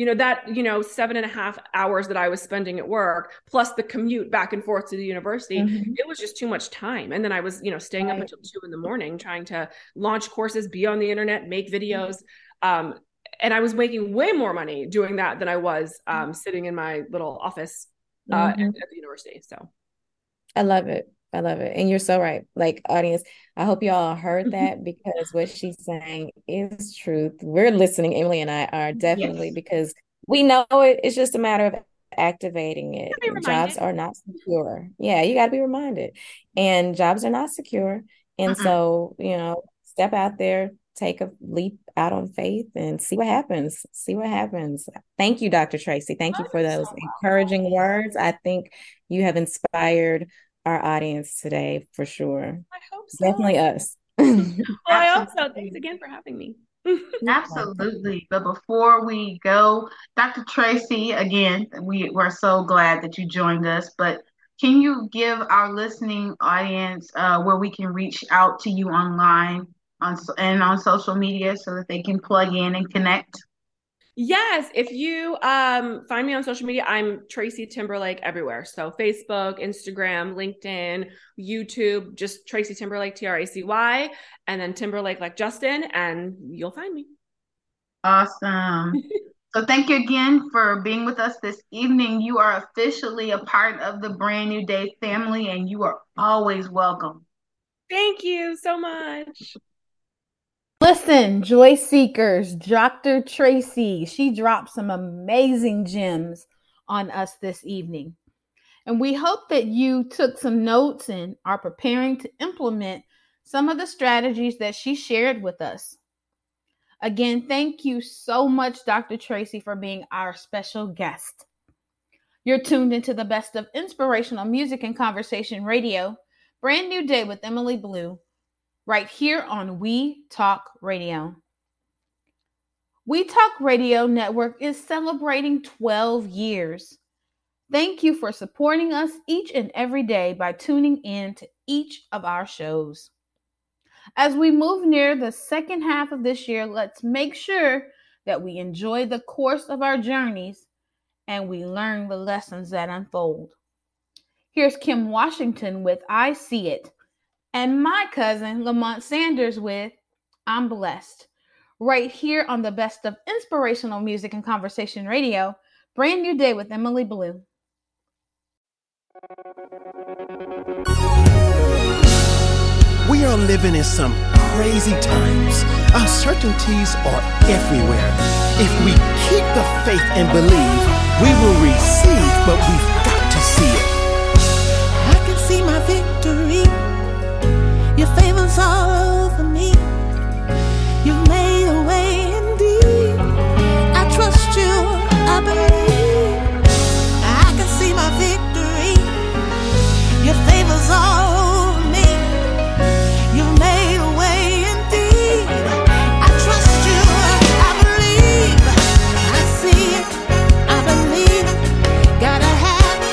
7.5 hours that I was spending at work, plus the commute back and forth to the university, it was just too much time. And then I was, staying up until 2 a.m, trying to launch courses, be on the internet, make videos. And I was making way more money doing that than I was sitting in my little office at the university. So I love it. And you're so right. Audience, I hope y'all heard that, because what she's saying is truth. We're listening. Emily and I are definitely, because we know it. It's just a matter of activating it. Jobs are not secure. Yeah, you got to be reminded. And jobs are not secure. And so, step out there, take a leap out on faith, and see what happens. Thank you, Dr. Tracy. Thank you for those encouraging words. I think you have inspired our audience today, for sure. I hope so. Definitely us. I hope so. Thanks again for having me. Absolutely. But before we go, Dr. Tracy, again, we're so glad that you joined us, but can you give our listening audience where we can reach out to you online and on social media so that they can plug in and connect? Yes. If you find me on social media, I'm Tracy Timberlake everywhere. So Facebook, Instagram, LinkedIn, YouTube, just Tracy Timberlake, Tracy, and then Timberlake like Justin, and you'll find me. Awesome. So thank you again for being with us this evening. You are officially a part of the Brand New Day family, and you are always welcome. Thank you so much. Listen, joy seekers, Dr. Tracy, she dropped some amazing gems on us this evening. And we hope that you took some notes and are preparing to implement some of the strategies that she shared with us. Again, thank you so much, Dr. Tracy, for being our special guest. You're tuned into the best of inspirational music and conversation radio, Brand New Day with Emily Blue, right here on We Talk Radio. We Talk Radio Network is celebrating 12 years. Thank you for supporting us each and every day by tuning in to each of our shows. As we move near the second half of this year, let's make sure that we enjoy the course of our journeys and we learn the lessons that unfold. Here's Kim Washington with I See It, and my cousin Lamont Sanders with I'm Blessed, right here on the best of inspirational music and conversation radio, Brand New Day with Emily Blue. We are living in some crazy times. Uncertainties are everywhere. If we keep the faith and believe, we will receive, but we've got to see it. I can see my victory. Your favor's all over me. You've made a way indeed. I trust you, I believe. I can see my victory. Your favor's all over me. You've made a way indeed. I trust you, I believe. I see it, I believe. Gotta have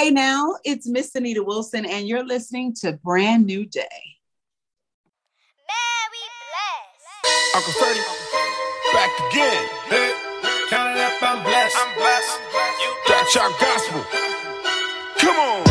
Hey now, it's Miss Anita Wilson, and you're listening to Brand New Day. Uncle Freddie, back again. Hey, count it up, I'm blessed. I'm blessed. That's our gospel. Come on.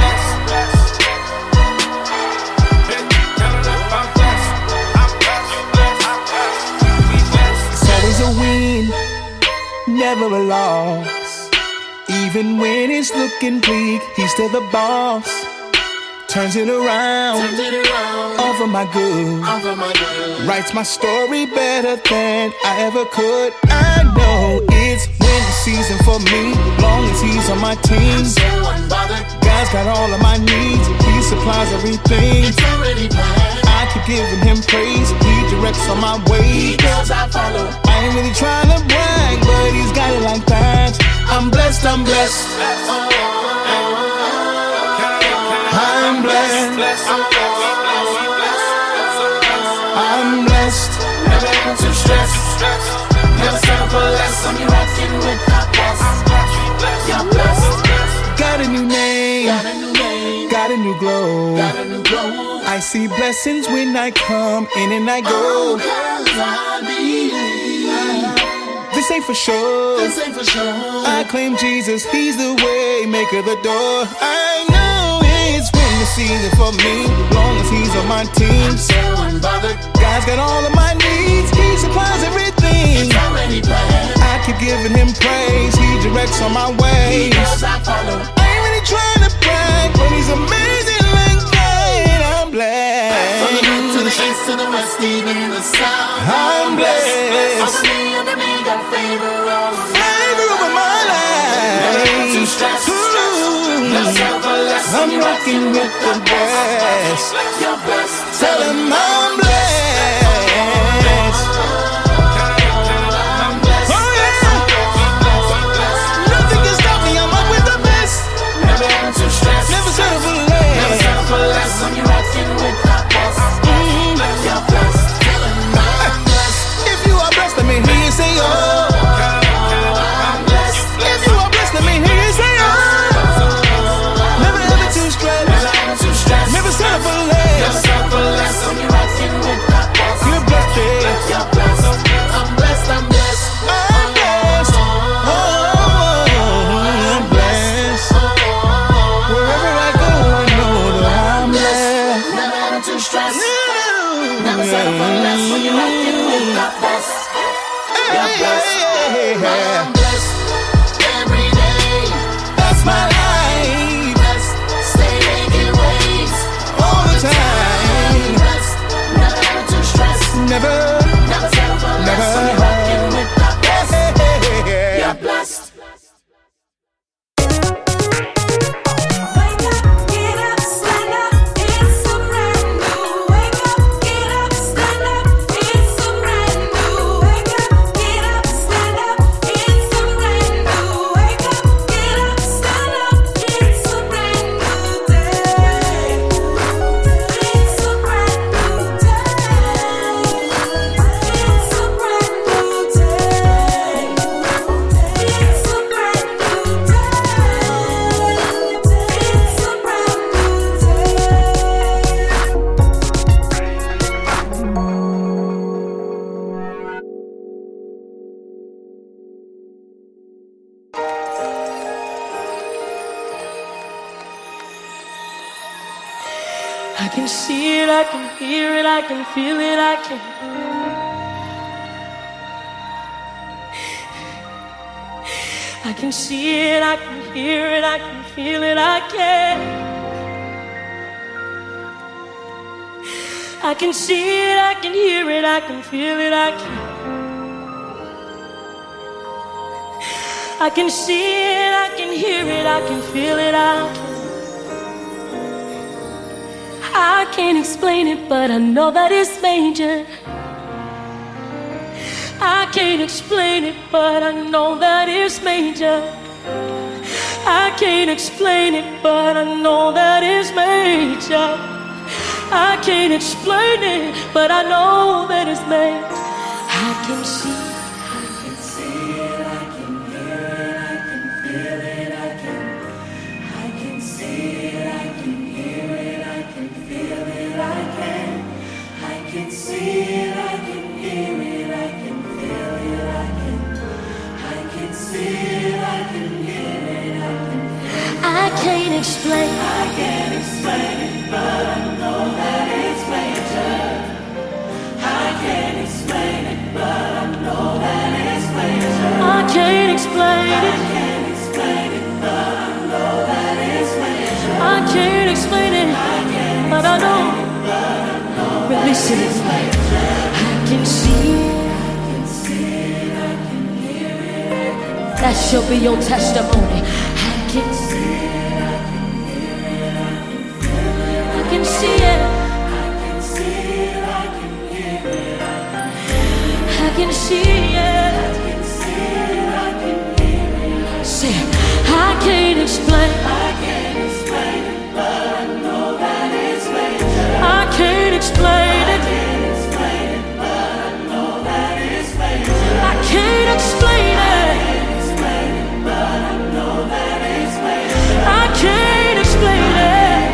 Hey, count it up, I'm blessed. I'm blessed. You blessed. I'm blessed. We blessed. It's always a win, never a loss. Even when it's looking bleak, he's still the boss. Turns it around, all for my good. Writes my story better than I ever could. I know it's winning season for me, long as he's on my team. God's got all of my needs, he supplies everything. I keep giving him praise, he directs all my ways. I ain't really trying to brag, but he's got it like that. I'm blessed, I'm blessed. I'm blessed. I'm blessed. Never ever too stressed. Never settle for less. I'm your rockin' with the best. You're blessed. Got a new name. Got a new glow. I see blessings when I come in and I go. This ain't for sure. I claim Jesus, he's the way maker, the door. I know it's winning season for me, long as he's on my team. God's got all of my needs, he supplies everything. I keep giving him praise, he directs all my ways. I ain't really trying to brag, but he's amazing like that. I'm blessed. From the north to the east to the west, even the south. I'm blessed. Under me, got favor all around. Favor over my life. Never too stressed. Never settle for less. I'm rocking with the best. You're blessed. Tell him I'm blessed. I'm blessed. Oh yeah. Nothing can stop me. I'm up with the best. Never ever too stressed. Never settle for less. Never settle for less. I'm rocking with the best. You're blessed. Tell him I'm blessed. If you are blessed, let me hear you say oh. I'm blessed. If you are blessed, let me hear you say oh. Never ever too stressed. Never settle for less. Never settle for less. I'm rocking with the best. You're blessed. You're blessed. I'm blessed. I'm blessed. I'm blessed. Oh, I'm blessed. Wherever I go, I know that I'm blessed. Never ever too stressed. Never settle for less. When you're rocking with the best. You're blessed. I'm blessed every day. That's my life. Blessed. Stay making waves all the time. Blessed. Never ever too stressed. Never settle for less. When you're rocking with the best. You're blessed. I can see it, I can hear it, I can feel it, I can see it, I can hear it, I can feel it, I can see it, I can hear it, I can feel it, I can see it, I can hear it, I can feel it, I can't explain it, but I know that it's major. I can't explain it, but I know that it's major. I can't explain it, but I know that it's major. I can't explain it, but I know that it's major. I can see it, I can hear it, I can feel it, I can see explain it. I can't explain it, but I know. Release it. I can see it. That shall be your testimony. I can see it. I can see it. I can see it. Say, I can't explain. I can't explain it, but I know that it's major. I can't explain it. I can't explain it, but I know that it's major. I can't explain it.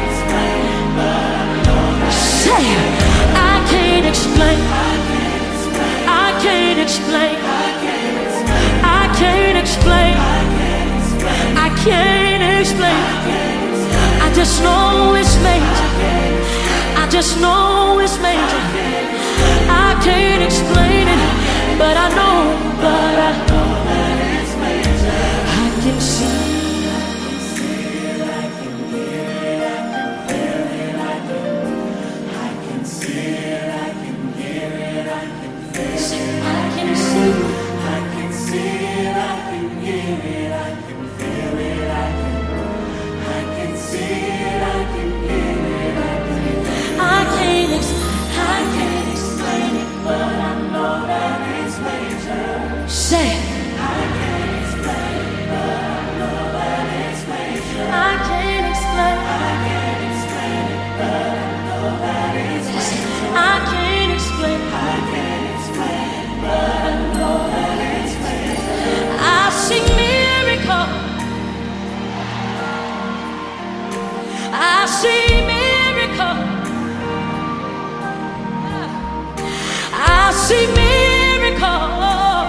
Say, I can't explain. I can't explain. I can't explain. I can't explain. I just know it's major. I just know it's major. I can't explain it, but I know that it's major. I can see. See miracles,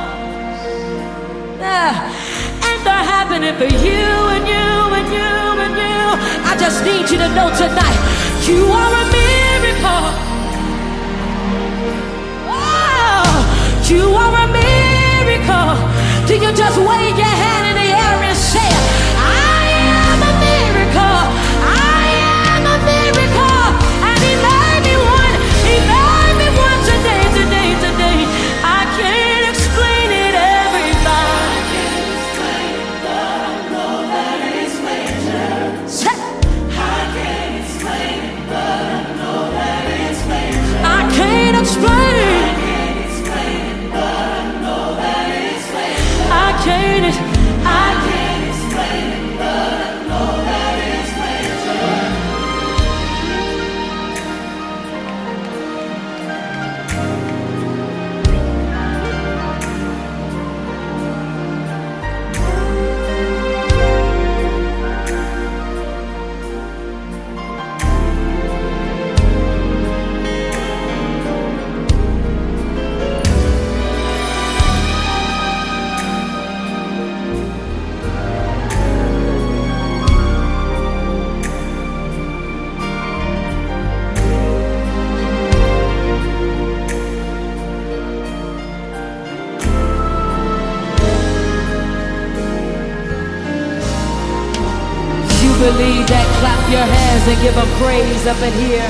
and they're happening for you and you and you and you. I just need you to know tonight, you are a miracle. Oh, you are a miracle. Do you just wave your hand in the air and say, I am a miracle. I am a miracle. And he made me one. He made me one today. I can't explain it, everybody. I can't explain it, but I know that it's major. I can't explain it, but I know that it's major. I can't explain it, but I know that it's major. I can't explain it, but I know that it's major. Believe that, clap your hands and give them praise up in here.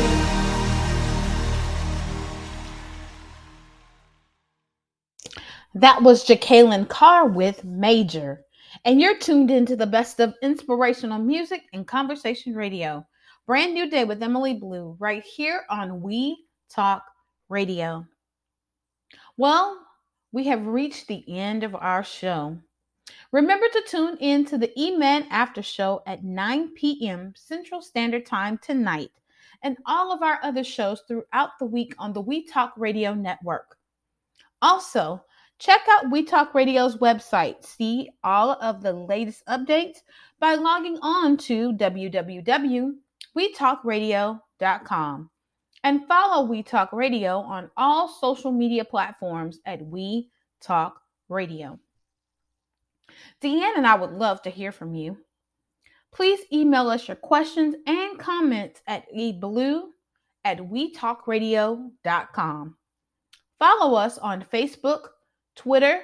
That was Jacqueline Carr with Major. And you're tuned into the best of inspirational music and conversation radio. Brand new day with Emily Blue right here on We Talk Radio. Well, we have reached the end of our show. Remember to tune in to the E-Man After Show at 9 p.m. Central Standard Time tonight and all of our other shows throughout the week on the We Talk Radio Network. Also, check out We Talk Radio's website. See all of the latest updates by logging on to www.wetalkradio.com and follow We Talk Radio on all social media platforms at We Talk Radio. Deanne and I would love to hear from you. Please email us your questions and comments at eblue@wetalkradio.com. Follow us on Facebook, Twitter,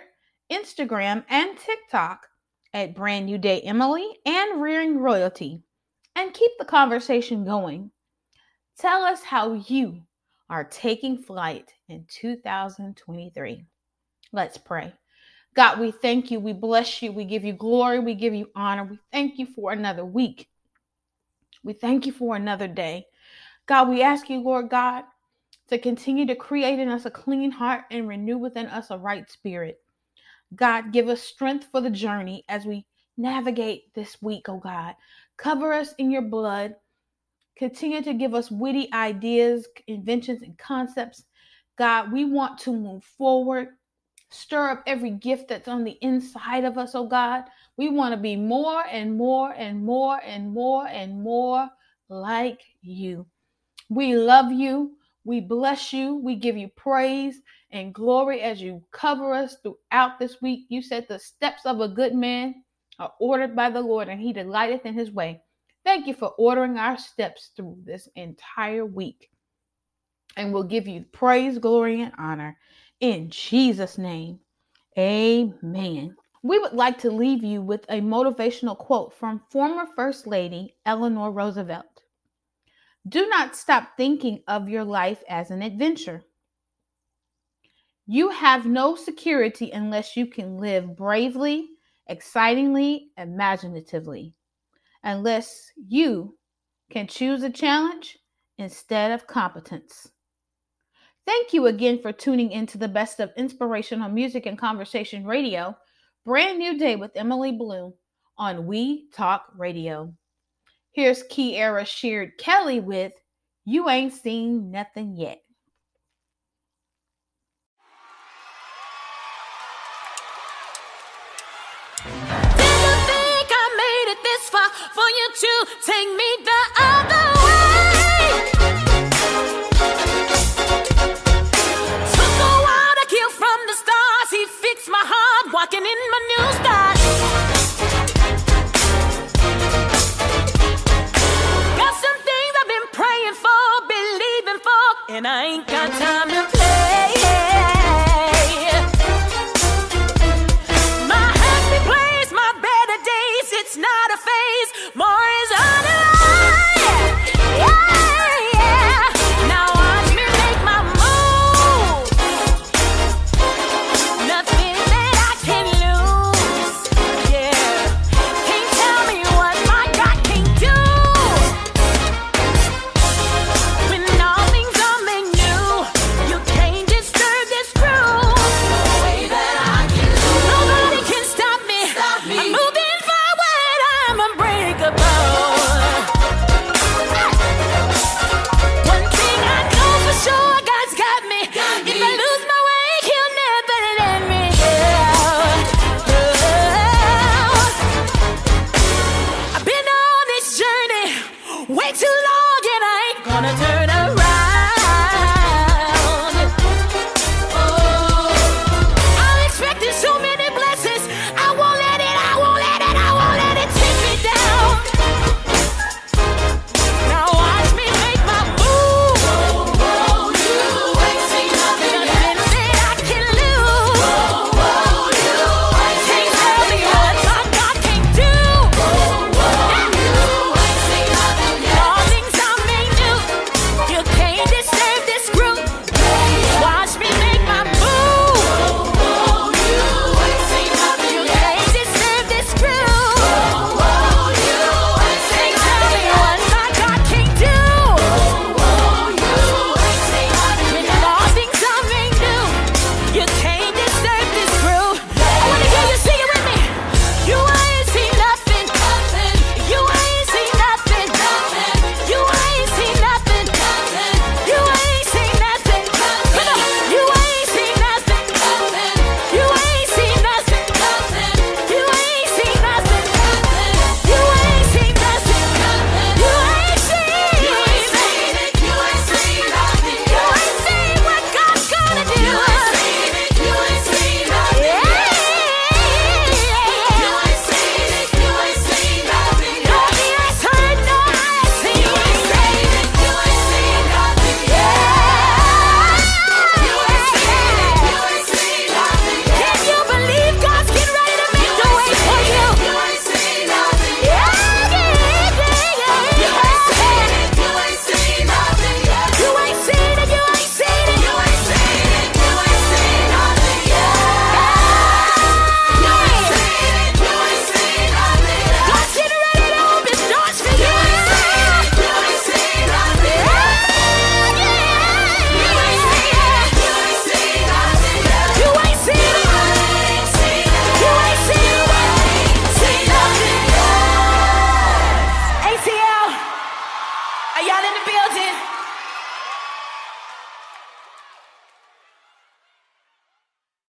Instagram, and TikTok at Brand New Day Emily and Rearing Royalty, and keep the conversation going. Tell us how you are taking flight in 2023. Let's pray. God, we thank you. We bless you. We give you glory. We give you honor. We thank you for another week. We thank you for another day. God, we ask you, Lord God, to continue to create in us a clean heart and renew within us a right spirit. God, give us strength for the journey as we navigate this week, oh God. Cover us in your blood. Continue to give us witty ideas, inventions, and concepts. God, we want to move forward. Stir up every gift that's on the inside of us, oh God. We want to be more and more and more and more and more like you. We love you. We bless you. We give you praise and glory as you cover us throughout this week. You said the steps of a good man are ordered by the Lord, and he delighteth in his way. Thank you for ordering our steps through this entire week. And we'll give you praise, glory, and honor in Jesus' name. Amen. We would like to leave you with a motivational quote from former First Lady Eleanor Roosevelt. Do not stop thinking of your life as an adventure. You have no security unless you can live bravely, excitingly, imaginatively. Unless you can choose a challenge instead of competence. Thank you again for tuning into the best of inspirational music and conversation radio, Brand New Day with Emily Bloom on We Talk Radio. Here's Kiara Sheard Kelly with You Ain't Seen Nothing Yet. For you to take me the other way. Took a while to kill from the stars. He fixed my heart, walking in my new style. Got some things I've been praying for, believing for, and I ain't got time to play. My happy place, my better days, it's not a phase, more is